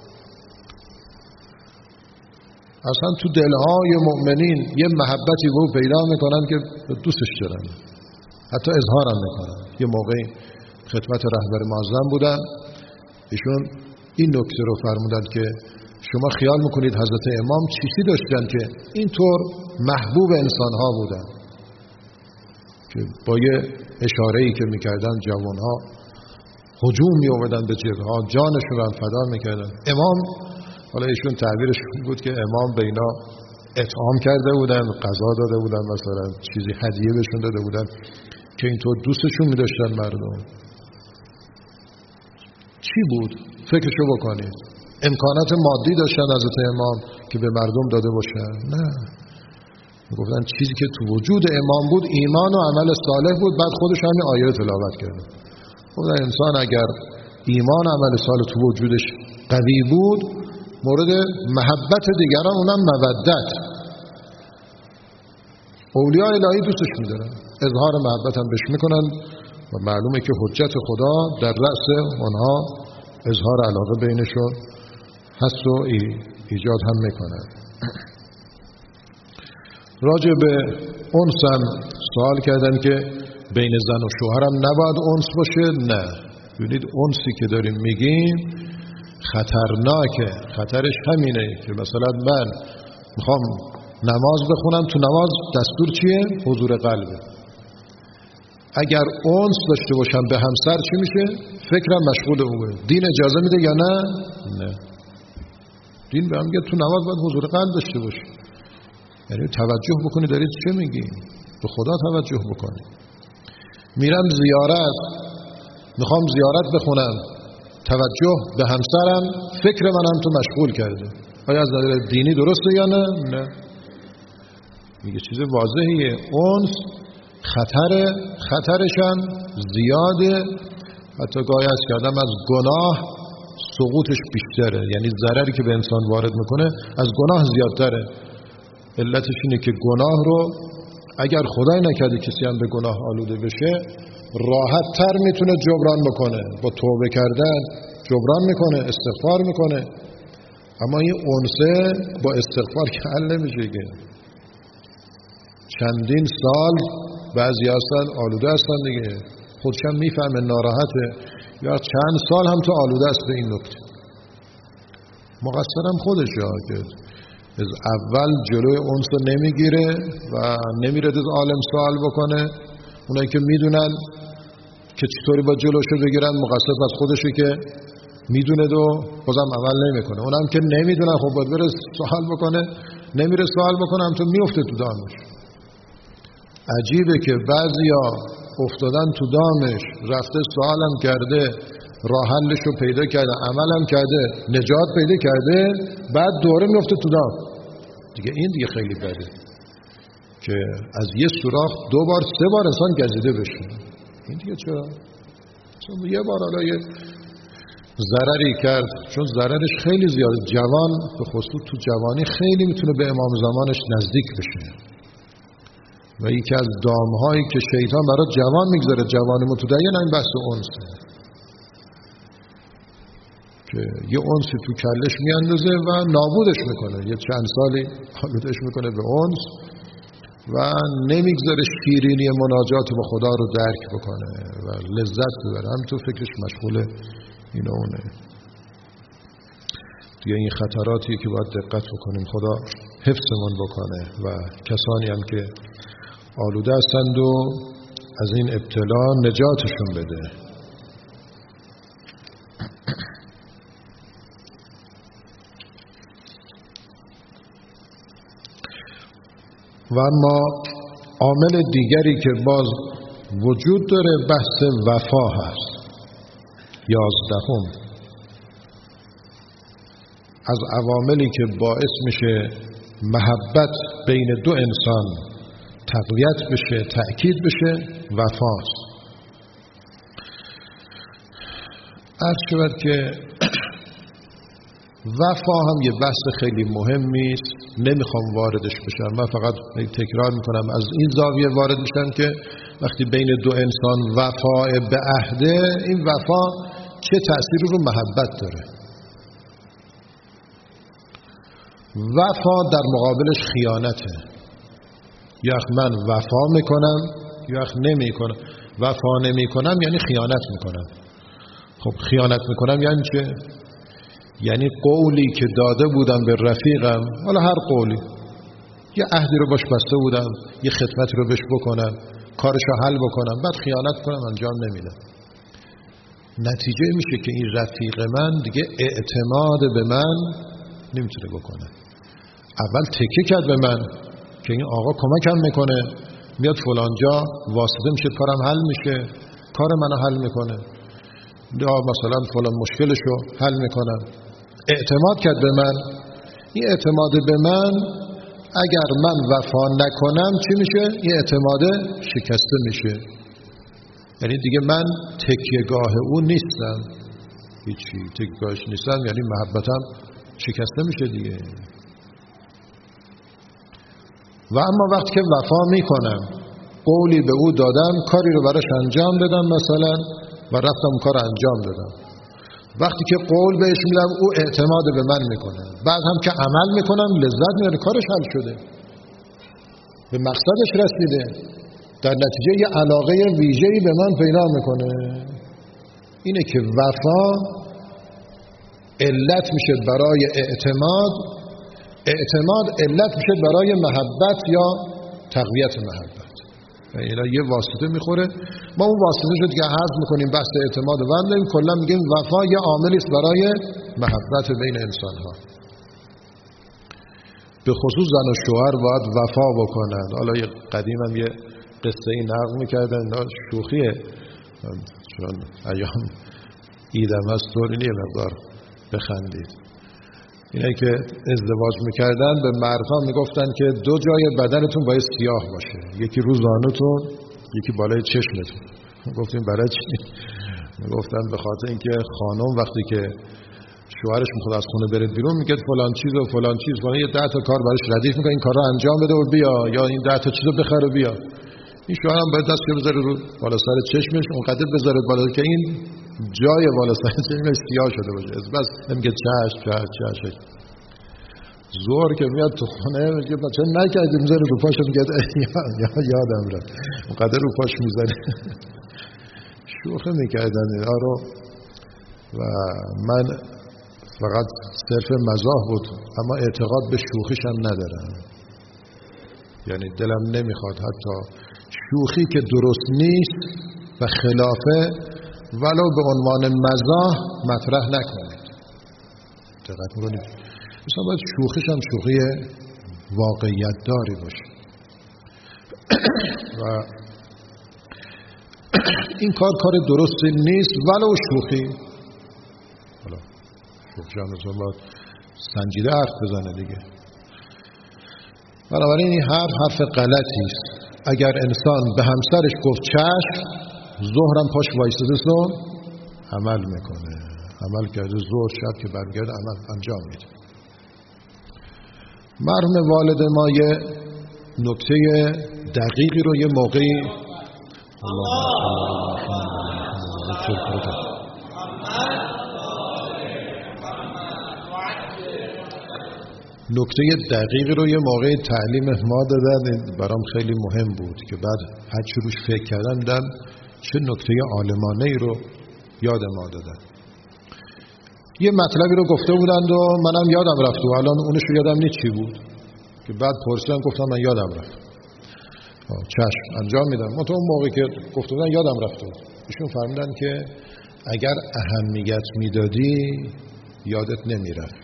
اصلا تو دلهای مؤمنین یه محبتی رو پیدا میکنن که دوستش دارن، حتی اظهار هم میکنن. یه موقعی خدمت رهبر معظم بودن، ایشون این نکته رو فرمودن که شما خیال میکنید حضرت امام چیزی داشتن که اینطور محبوب انسانها بودن که با یه اشاره‌ای که میکردن جوانها هجوم می‌آوردن به جبهه‌ها، جانشون رو فدا میکردن. امام، حالا ایشون تعبیرش بود که امام به اینا اطعام کرده بودن، غذا داده بودن، مثلا چیزی هدیه بهشون داده بودن که اینطور دوستشون می‌داشتن مردم. چی بود؟ فکرشو بکنید. امکانات مادی داشتن حضرت امام که به مردم داده باشن؟ نه. میگفتن چیزی که تو وجود امام بود ایمان و عمل صالح بود. بعد خودش همین آیه تلاوت کرد. گفتن انسان اگر ایمان و عمل صالح تو وجودش قوی بود، مورد محبت دیگران، اونم مودت، اولیاء الهی دوستش می‌دارن، اظهار محبت هم بهش میکنن و معلومه که حجت خدا در رأس اونها اظهار علاقه بینشون هست و ایجاد هم میکنن. راجع به انس هم سوال کردن که بین زن و شوهرم نباید انس باشه. نه، ببینید انسی که داریم میگیم خطرناکه. خطرش همینه که مثلا من میخوام نماز بخونم، تو نماز دستور چیه؟ حضور قلبه. اگر انس داشته باشم به همسر چی میشه؟ فکرم مشغول اونه. دین اجازه میده یا نه؟ نه. دین به هم میگه تو نماز باید حضور قلب داشته باشی، یعنی توجه بکنی دارید چه میگی، به خدا توجه بکنی. میرم زیارت، میخوام زیارت بخونم، توجه به همسرم، فکر منم تو مشغول کرده. آیا از نظر دینی درسته یا نه؟ نه. میگه چیز واضحیه. انس خطرش هم زیاده. حتی گاهی است که آدم از گناه سقوطش بیشتره، یعنی ضرری که به انسان وارد میکنه از گناه زیادتره. علتش اینه که گناه رو اگر خدای نکرده کسی هم به گناه آلوده بشه، راحت تر میتونه جبران بکنه، با توبه کردن جبران میکنه، استغفار میکنه. اما این انسه با استغفار که حل نمیشه که چندین سال بعضی هستن آلوده هستن دیگه، خودشم میفهمه ناراحته یا چند سال هم تو آلوده است به این نکته. مقصرم خودشه که از اول جلوی اونس رو نمیگیره و نمیره از عالم سوال بکنه. اونایی که میدونن که چطوری با جلوشو بگیرن مقصر از خودشه که میدونه و بازم عمل نمیکنه. اونم که نمیدونن خب باید بره سوال بکنه، نمیره سوال بکنه، هم تو میفته تو دامش. عجیبه که بعضیا افتادن تو دامش، رفته سوالم کرده، راه حلش رو پیدا کرده، عملم کرده، نجات پیدا کرده، بعد دوره میفته تو دام دیگه. این دیگه خیلی بده که از یه سوراخ 2 بار 3 بار انسان گزیده بشه. این دیگه چرا؟ چون یه بار حالا یه ضرری کرد، چون ضررش خیلی زیاده. جوان به خصوص تو جوانی خیلی میتونه به امام زمانش نزدیک بشه و یکی از دامهایی که شیطان برای جوان میگذاره، جوان متدین، این بحث انسه که یه انسی تو کلش میاندازه و نابودش میکنه، یه چند سالی آلودش میکنه به انس و نمیگذاره شیرینی مناجات با خدا رو درک بکنه و لذت ببره، هم تو فکرش مشغول این اونه. دیگه این خطراتیه که باید دقت بکنیم، خدا حفظمون بکنه و کسانی هم که آلوده هستند و از این ابتلا نجاتشون بده. و اما عامل دیگری که باز وجود داره بحث وفا هست. 11 از عواملی که باعث میشه محبت بین 2 انسان تقویت بشه، تأکید بشه، وفاست. عرض شود که وفا هم یه بحث خیلی مهمی است، نمیخوام واردش بشم. من فقط تکرار میکنم از این زاویه وارد میشم که وقتی بین 2 انسان وفا به عهده، این وفا چه تأثیری رو محبت داره. وفا در مقابلش خیانته. یا من وفا میکنم یا نمیکنم. وفا نمیکنم یعنی خیانت میکنم. خب خیانت میکنم یعنی چه؟ یعنی قولی که داده بودم به رفیقم، حالا هر قولی، یه عهدی رو باش بسته بودم، یه خدمتی رو بهش بکنم، کارش رو حل بکنم، بعد خیانت کنم، انجام نمیدم. نتیجه میشه که این رفیق من دیگه اعتماد به من نمیتونه بکنه. اول تکیه کرد به من که این آقا کمکم میکنه، میاد فلانجا واسطه میشه، کارم حل میشه، کار منو حل میکنه، یا مثلا فلان مشکلشو حل میکنم. اعتماد کرد به من. این اعتماد به من اگر من وفا نکنم چی میشه؟ این اعتماد شکسته میشه. یعنی دیگه من تکیهگاه او نیستم، هیچی تکیهگاهش نیستم، یعنی محبتم شکسته میشه دیگه. و اما وقتی که وفا میکنم، قولی به او دادم، کاری رو براش انجام دادم مثلا و رفتم کار انجام دادم، وقتی که قول بهش میدم او اعتماد به من میکنه، بعد هم که عمل میکنم لذت میبره، کارش حل شده، به مقصدش رسیده، در نتیجه یه علاقه ویژه‌ای به من پیدا میکنه. اینه که وفا علت میشه برای اعتماد، اعتماد علت میشه برای محبت یا تقویت محبت. اینا یه واسطه میخوره، ما اون واسطه شد که حذف میکنیم، بحث اعتماد و نداریم، کلا میگیم وفا یه عاملی است برای محبت بین انسان ها. به خصوص زن و شوهر باید وفا بکنند. حالا یه قدیم هم یه قصه ای نقل میکردن، شوخیه، چون ایام ایدم هست طوری یه مقدار بخندید. اینه که ازدواج میکردن به مردها میگفتن که 2 جای بدنتون باید سیاه باشه، یکی رو زانوتون، یکی بالای چشمتون. گفتیم برای چی؟ میگفتن به خاطر اینکه خانم وقتی که شوهرش میخواد از خونه بره بیرون میگه فلان چیز و فلان چیز، فلان یه 10 تا کار براش ردیف میکنه، این کارا انجام بده و بیا، یا این 10 تا چیزو بخره بیا. این شوهر هم باید دست بذاره رو بالا سر چشمش، اونقدر بذاره بالا که این جای بالا سر چشمش سیاه شده باشه. بس نمیگه چش. زور که میاد تو خونه میگه بچه نکردی، میذاره رو پاش، میگه یا یادم رفت، اونقدر رو پاش میذاره. شوخی میکردن اینا رو و من فقط صرف مزاح بود، اما اعتقاد به شوخیش هم ندارم. یعنی دلم نمیخواد حتی شوخی که درست نیست و خلافه ولو به عنوان مزاح مطرح نکنید. دقت میکنید؟ مثلا باید شوخیش هم شوخی واقعیت داری باشه. و این کار درستی نیست ولو شوخی. حالا شوخی هم مثلا باید سنجیده حرف بزنه دیگه. بنابراین این حرف غلطی است. اگر انسان به همسرش گفت چشم، ظهرم پاش وایساده سو عمل میکنه. عمل کرده ظهر شب که برگرده عمل انجام میده. مرحوم والد ما یه نکته دقیقی رو یه موقعی تعلیم ما دادن، برام خیلی مهم بود که بعد هر چی روش فکر کردم دیدم چه نکته عالمانه ای رو یاد ما دادن. یه مطلبی رو گفته بودند و منم یادم رفت و الان اونش رو یادم نیست چی بود که بعد پرسیدم گفتم من یادم رفت. چشم انجام میدم. من تو اون موقعی که گفته بودن یادم رفت. ایشون فرمودن که اگر اهمیت میدادی یادت نمیرفت.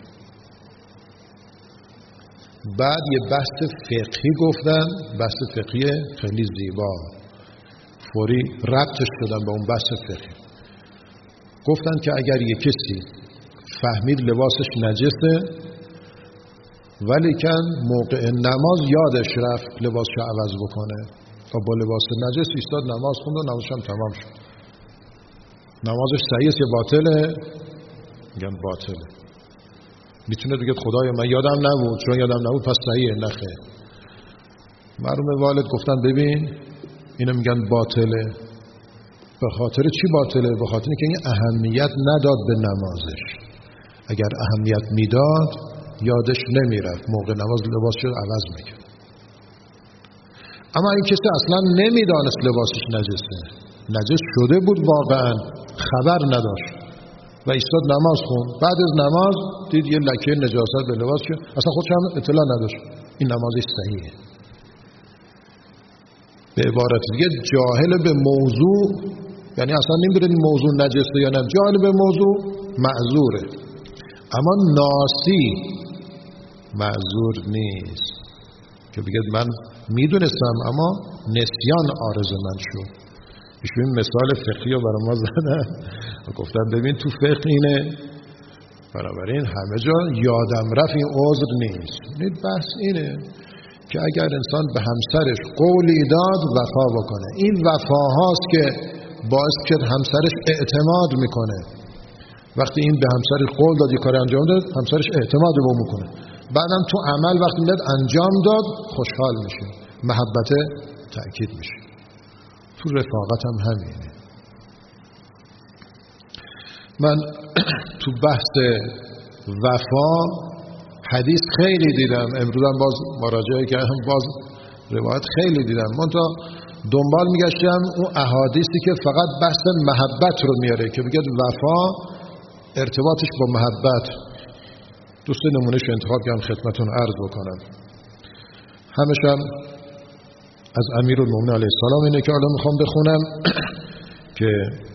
بعد یه بحث فقهی گفتن، بحث فقهی خیلی زیبا، فوری ربطش دادن به اون بحث فقهی. گفتن که اگر یه کسی فهمید لباسش نجسه ولیکن موقع نماز یادش رفت لباسش عوض بکنه و با لباس نجس ایستاد نماز خوند و نمازش هم تمام شد، نمازش صحیح است یا باطله؟ میگن باطله. میتونه بگه خدایا من یادم نبود، چون یادم نبود پس صحیحه. نخه. مرحوم والد گفتن ببین اینو میگن باطله. به خاطر چی باطله؟ به خاطر اینکه این اهمیت نداد به نمازش. اگر اهمیت میداد یادش نمیرفت، موقع نماز لباسش عوض میکرد. اما این کسی اصلا نمیدانست لباسش نجسه، نجس شده بود واقعا، خبر نداشت و ایستاد نماز خوند. بعد از نماز دید یه لکه نجاست به لباسش، اصلا خودش هم اطلاع نداشت، این نمازش صحیحه. به عبارت دیگه جاهل به موضوع، یعنی اصلا نمیدونه این موضوع نجسه یا نه، جاهل به موضوع معذوره، اما ناسی معذور نیست که بگه من میدونستم اما نسیان عارض من شد. ایشون مثال فقهی رو برای ما زدن و گفتن ببین تو فقه اینه، بنابراین همه جا یادم رفت این عذر نیست. بحث اینه که اگر انسان به همسرش قولی داد وفا بکنه. این وفاهاست که باعث شد همسرش اعتماد میکنه. وقتی این به همسرش قول داد یه کار انجام داد، همسرش اعتماد به اون میکنه. بعدم تو عمل وقتی میاد انجام داد خوشحال میشه، محبت تأکید میشه. تو رفاقت هم همینه. من تو بحث وفا حدیث خیلی دیدم، امروزم باز مراجعه کردم، باز روایت خیلی دیدم. من تا دنبال میگشتم اون احادیثی که فقط بحث محبت رو میاره که بگه وفا ارتباطش با محبت. دوست نمونهش انتخاب کردم خدمتون عرض بکنم. همشم از امیرالمومنین علیه السلام اینه که الان میخوام بخونم که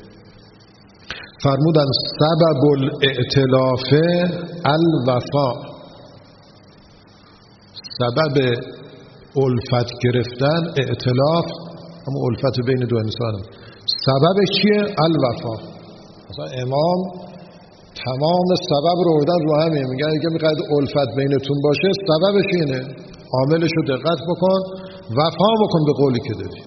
فرمودن سبب الائتلاف الوفا، سبب الفت گرفتن، ائتلاف اما الفت بین دو انسان، سببش چیه؟ الوفا. مثلا امام تمام سبب رو آوردن رو همین، میگن اگه میخواید الفت بینتون باشه سببش اینه، عاملش رو دقت بکن، وفا بکن به قولی که دادی.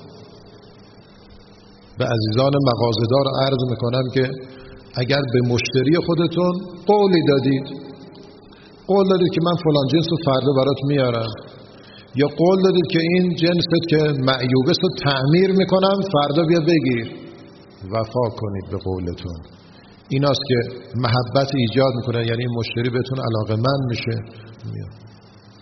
به عزیزان مغازه‌دار عرض میکنم که اگر به مشتری خودتون قولی دادید، قول دادید که من فلان جنس رو فردا برات میارم، یا قول دادید که این جنست که معیوبه رو تعمیر میکنم فردا بیا بگیر، وفا کنید به قولتون. ایناست که محبت ایجاد میکنه، یعنی مشتری بهتون علاقه‌مند میشه.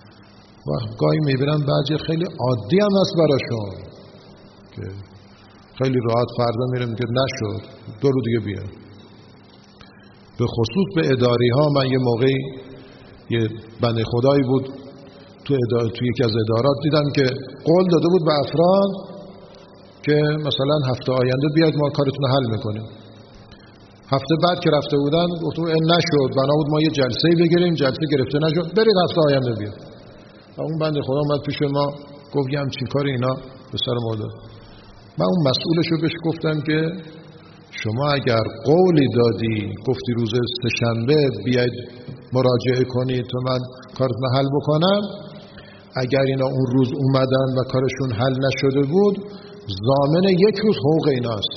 و گاهی میبینم بعضی خیلی عادی هم هست براشون که خیلی راحت فردا میره میگه نشد، 2 روز دیگه بیا. به خصوص به اداری ها، من یه موقعی یه بنده خدایی بود تو یکی از ادارات دیدم که قول داده بود به افراد که مثلا هفته آینده بیاید ما کارتون رو حل میکنیم. هفته بعد که رفته بودن گفتم نشد، بنا بود ما یه جلسه‌ای بگیریم، جلسه گرفته نشد، برید هفته آینده بیاید. اون بنده خدا اومد پیش ما گفت یه همچین کاری اینا به سر ما داد. من اون مسئولش رو بهش گفتم که شما اگر قولی دادی گفتی روز سه‌شنبه بیاید مراجعه کنید تا من کارتون حل بکنم، اگر اینا اون روز اومدن و کارشون حل نشده بود ضامن 1 روز حقوق ایناست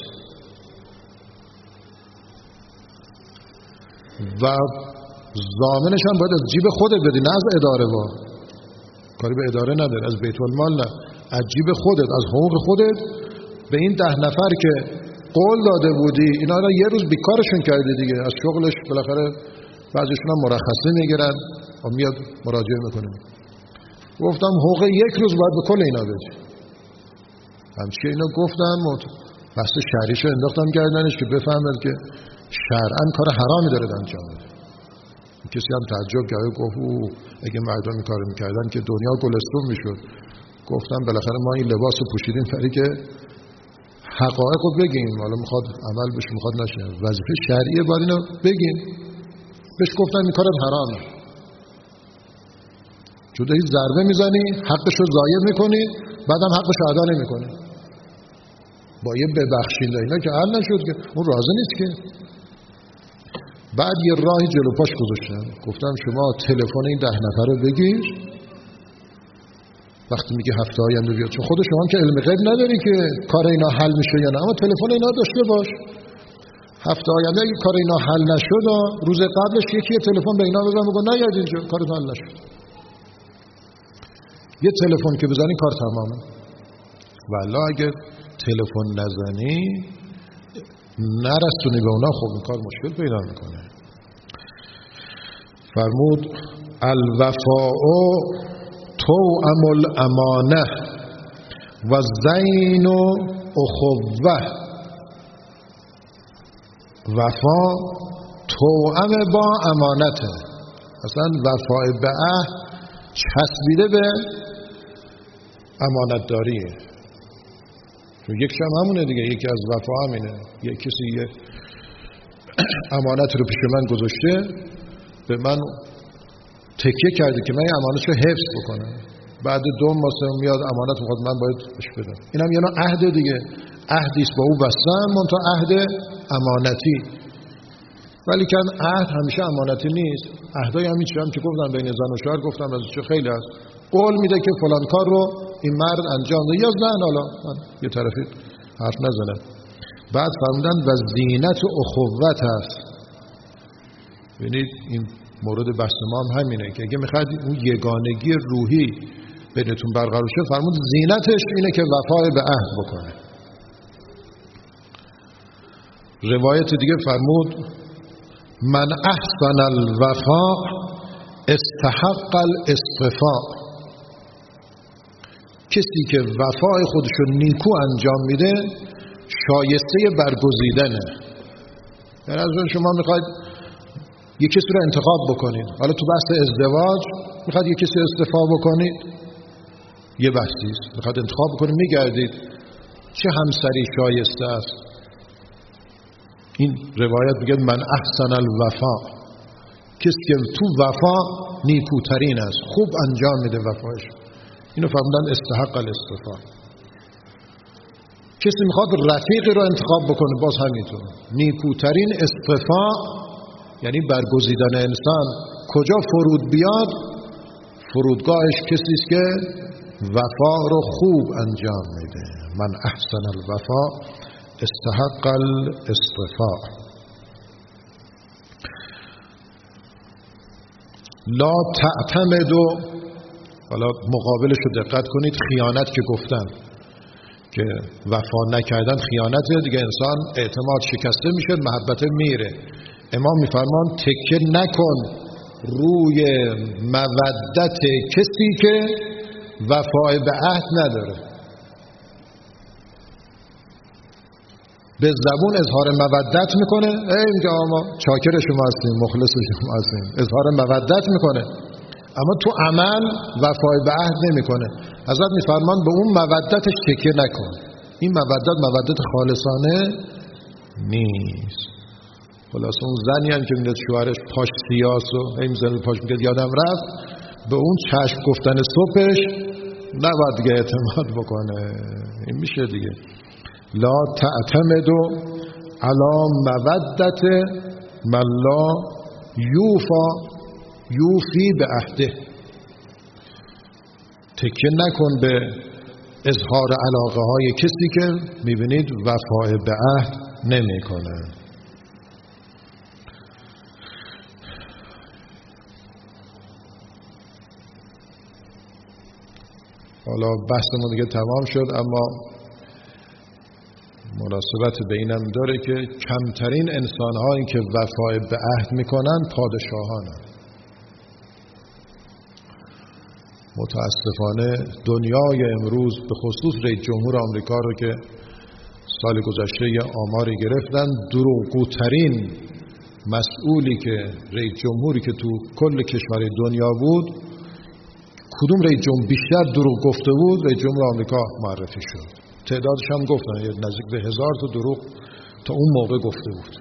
و ضامنش هم باید از جیب خودت بدی، نه از اداره. با کاری به اداره نداره، از بیت المال نه، از جیب خودت، از حقوق خودت. به این 10 نفر که قول داده بودی اینا را یه روز بیکارشون کردی دیگه، از شغلش بالاخره بعضیشون هم مرخصی میگیرن و میاد مراجعه میکنه. گفتم حقوق 1 روز باید به کل اینا بدی. همچه اینا گفتم بحث شرعیشو انداختم گردنش که بفهمد که شرعاً کار حرامی داره انجام میده. کسی هم تعجب کرد گفت اگه مردم این کارو میکردن که دنیا گلستون میشد. گفتم بالاخره ما این لباس رو پوشیدیم برای که حقایق رو بگیم، حالا میخواد عمل بشه میخواد نشه، وظیفه شرعیه باید اینو بگیم. بهش گفتم این کارت حرامه، جدایی ضربه میزنی، حقش رو ضایع میکنی، بعدم حقش رو ادا نمیکنی. با یه ببخشید اینا که حل نشد که اون راضی نیست که. بعد یه راهی جلو پاش گذاشتم، گفتم شما تلفن این 10 نفر رو بگیر وقتی میگه هفته آینده بیاد، چون خود شما که علم غیب نداری که کار اینا حل میشه یا نه، اما تلفن اینا داشته باش. هفته آینده اگه کار اینا حل نشد روز قبلش یکی تلفن به اینا بزن بگو نیاد اینجا کارتون حل نشد. یه تلفن که بزنی کار تمامه. والله اگه تلفن نزنی نرسونی به اونا، خب این کار مشکل پیدا میکنه. فرمود الوفاء توأم الامانه و زین اخوه. وفا توأم با امانته. اصلا وفای به عهد چسبیده به امانتداریه. چون یک شم همونه دیگه، یکی از وفا همینه. یک کسی یه امانت رو پیش من گذاشته، به من تکیه کرده که من این امانت رو حفظ بکنم، بعد 2 ماه میاد امانت میخواد من باید بهش بدم. این هم یه نوع عهد دیگه، عهدیست با او بستن، منتها عهد امانتی. ولی که عهد همیشه امانتی نیست. عهدای همین چی هم که گفتم بین زن و شوهر، گفتم از چه خیلی هست، قول میده که فلان کار رو این مرد انجام ده یا زن، حالا من یه طرفی حرف نزنم. بعد فرمودن و زینت اخوت هست. ببینید این مورد بحث ما هم همینه که اگه میخواد اون یگانگی روحی بینتون برقرار شه، فرمود زینتش اینه که وفای به عهد بکنه. روایت دیگه فرمود من احسن الوفا استحق الاصطفاء. کسی که وفای خودشو نیکو انجام میده شایسته برگزیدنه. یعنی از شما میخواید یک کسی رو انتخاب بکنید، حالا تو بحث ازدواج میخواید یک کسی استعفا بکنید، یه بحثی است، میخواید انتخاب بکنید، میگردید چه همسری شایسته است. این روایت میگه من احسن الوفا، کسی که تو وفا نیکوترین است، خوب انجام میده وفایش، اینو فرمودن استحق الاصطفاء. کسی میخواد رفیقی رو انتخاب بکنه، باز همینطور نیکوترین اصطفاء یعنی برگزیدن انسان کجا فرود بیاد، فرودگاهش کسی است که وفا رو خوب انجام میده. من احسن الوفا استحق الاصطفاء. لا تعتمدوا، حالا مقابلش رو دقت کنید، خیانت که گفتن که وفا نکردن خیانته دیگه، انسان اعتماد شکسته میشه، محبت میره. امام میفرمان تکیه نکن روی مودت کسی که وفای به عهد نداره. به زبون اظهار مودت میکنه، میگه ما چاکر شما هستیم، مخلص شما هستیم، اظهار مودت میکنه، اما تو عمل وفای به عهد نمیکنه. حضرت میفرمان به اون مودتش تکیه نکن. این مودت خالصانه نیست. خلاصه اون زنی هم که میگه شوهرش پاش سیاس و این زن پاش میگه یادم رفت، به اون چشم گفتن صبحش نباید دیگه اعتماد بکنه. این میشه دیگه. لا تعتمدوا علی مودت من لا یوفی به عهده. تکیه نکن به اظهار علاقه های کسی که میبینید وفای به عهد نمیکنه. حالا بحثمون دیگه تمام شد، اما مناسبت به اینم داره که کمترین انسان‌هایی که وفای به عهد میکنن پادشاهانن. متاسفانه دنیای امروز به خصوص رئیس جمهور آمریکا رو که سال گذشته یه آماری گرفتن، دروغگوترین مسئولی که رئیس جمهوری که تو کل کشور دنیا بود، کدوم رئیس جمهور بیشتر دروغ گفته بود؟ رئیس جمهور آمریکا معرفی شد. تعدادش هم گفتن نزدیک به 1000 تا دروغ تا اون موقع گفته بود.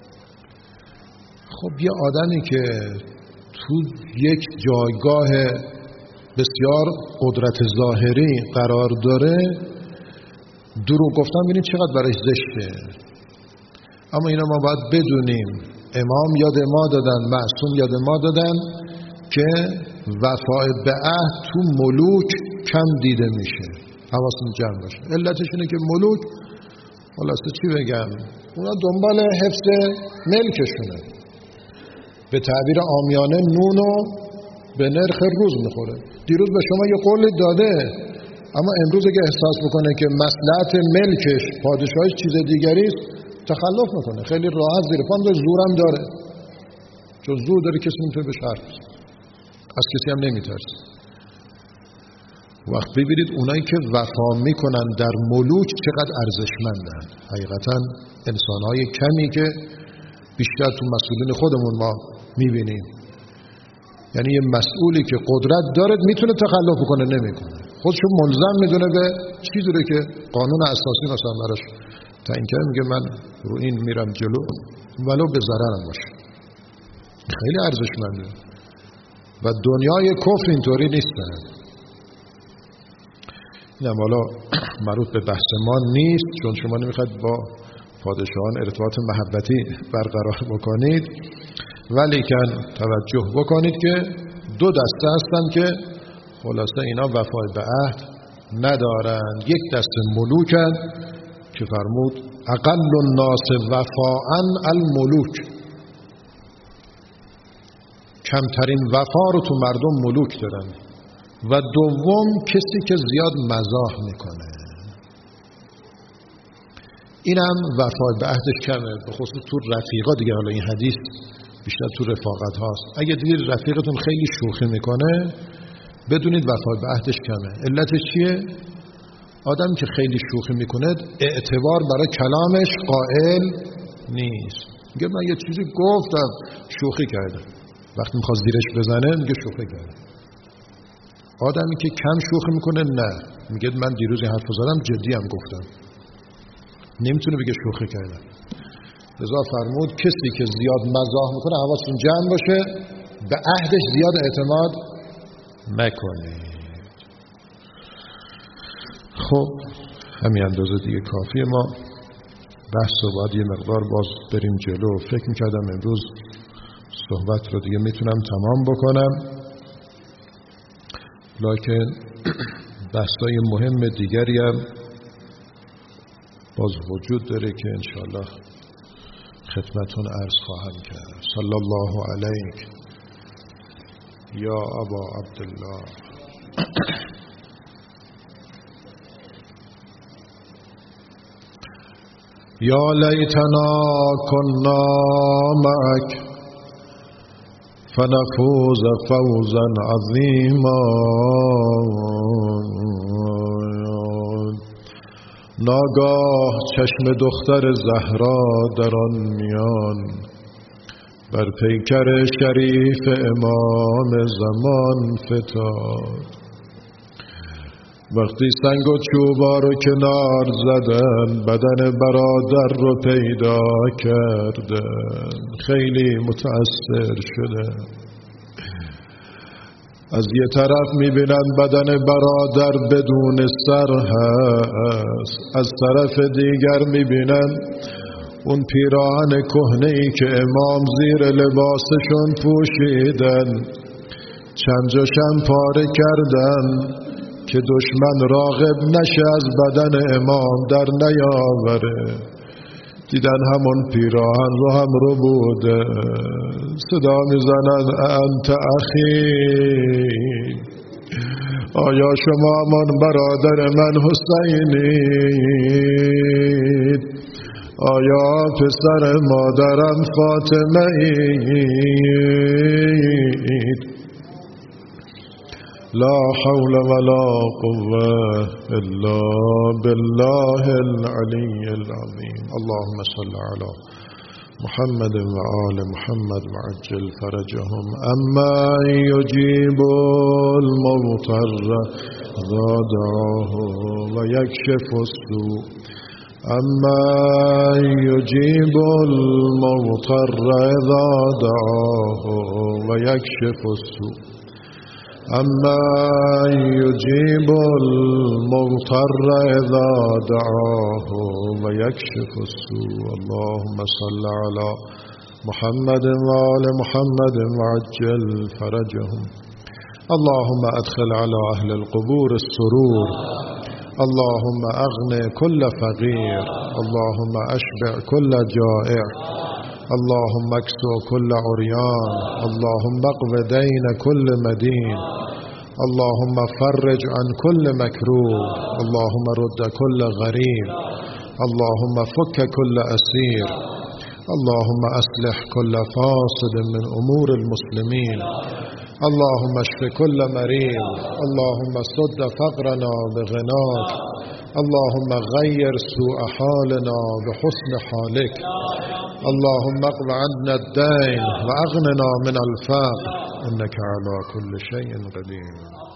خب یه آدمی که تو یک جایگاه بسیار قدرت ظاهری قرار داره، دروغ گفتن ببینید چقدر برایش زشته. اما اینا ما باید بدونیم، امام یاد ما دادن، معصوم یاد ما دادن که وفای به عهد تو ملوک کم دیده میشه. حواستون جمع باشه. علتش اینه که ملوک، خلاصه چی بگم، اونا دنبال حفظ ملکشونه. به تعبیر عامیانه نونو به نرخ روز میخوره. دیروز به شما یه قول داده، اما امروز اگه احساس بکنه که مصلحت ملکش، پادشاهش چیز دیگری است، تخلف میکنه. خیلی راحت زیر پا میذاره، زورم داره. چون زور داره کسی نمیتونه بهش حرف بزنه. از کسی هم نمیترسه. وقت ببینید اونایی که وفا میکنن در ملوک چقدر ارزشمندن. حقیقتا انسانهای کمی که بیشتر تو مسئولین خودمون ما میبینیم. یعنی یه مسئولی که قدرت داره میتونه تخلف بکنه، نمیکنه. خودشو ملزم میدونه به چیزی رو که قانون اساسی مثلا براش تعیین کرده، میگه من رو این میرم جلو ولو به ضررم باشه. خیلی ارزشمنده. و دنیای کفر اینطوری نیستن. اینم حالا مربوط به بحث ما نیست، چون شما نمیخواید با پادشاهان ارتباط محبتی برقرار بکنید، ولی کن توجه بکنید که دو دسته هستن که خلاصه اینا وفای به عهد ندارند. یک دسته ملوکن که فرمود اقل الناس وفاءً الملوک، کمترین وفا رو تو مردم ملوک دارن. و دوم کسی که زیاد مزاح میکنه، اینم وفای به عهدش کمه، به خصوص تو رفیقا دیگه. حالا این حدیث بیشتر تو رفاقت هاست. اگه دیدید رفیقتون خیلی شوخی میکنه، بدونید وفای به عهدش کمه. علتش چیه؟ آدم که خیلی شوخی میکنه اعتبار برای کلامش قائل نیست. میگه من یه چیزی گفتم، شوخی کردم. وقتی میخواد زیرش بزنه میگه شوخی کردم. آدمی که کم شوخی میکنه نه، میگه من دیروز این حرف زدم، جدی هم گفتم. نمیتونه بگه شوخی کردم. لذا فرمود کسی که زیاد مزاح میکنه حواستون جمع باشه، به عهدش زیاد اعتماد نکنید. خب همین اندازه دیگه کافیه. ما بحث رو باید یه مقدار باز بریم جلو. فکر میکردم امروز صحبت رو دیگه میتونم تمام بکنم، لکن بحثای مهم دیگری هم باز وجود داره که انشاءالله خدمتون عرض خواهم کرد. صلی الله علیک یا ابا عبدالله. یا لیتنا کنا معک فنفوز فوزا عظیما. ناگاه چشم دختر زهرا در آن میان بر پیکر شریف امام زمان فتاد. وقتی سنگ و چوبا رو کنار زدن بدن برادر رو پیدا کردن، خیلی متأثر شده. از یه طرف میبینن بدن برادر بدون سر هست، از طرف دیگر میبینن اون پیراهن کهنه‌ای که امام زیر لباسشون پوشیدن چند جاشم پاره کردن که دشمن راغب نشه از بدن امام در نیاوره. دیدن همون پیراهن رو هم رو بوده. صدا میزنن انت اخی، آیا شما همان برادر من حسینید؟ آیا پسر مادرم فاطمه اید؟ لا حول ولا قوة إلا بالله العلي العظيم. اللهم صل على محمد وآل محمد وعجل فرجهم. أما يجيب المضطر إذا دعاه ويكشف السوء. أما يجيب المضطر إذا دعاه ويكشف السوء. أما يجيب المضطر إذا دعاه ويكشف السوء. اللهم صل على محمد وآل محمد وعجل فرجهم. اللهم أدخل على أهل القبور السرور. اللهم أغني كل فقير. اللهم أشبع كل جائع. اللهم اكسو كل عريان. اللهم اقض دين كل مدين. اللهم فرج عن كل مكروه. اللهم رد كل غريب. اللهم فك كل أسير. اللهم أصلح كل فاسد من أمور المسلمين. اللهم اشف كل مريض. اللهم سد فقرنا بغناك. اللهم غير سوء حالنا بحسن حالك. اللهم اقض عنا الدين وأغننا من الفقر إنك على كل شيء قدير.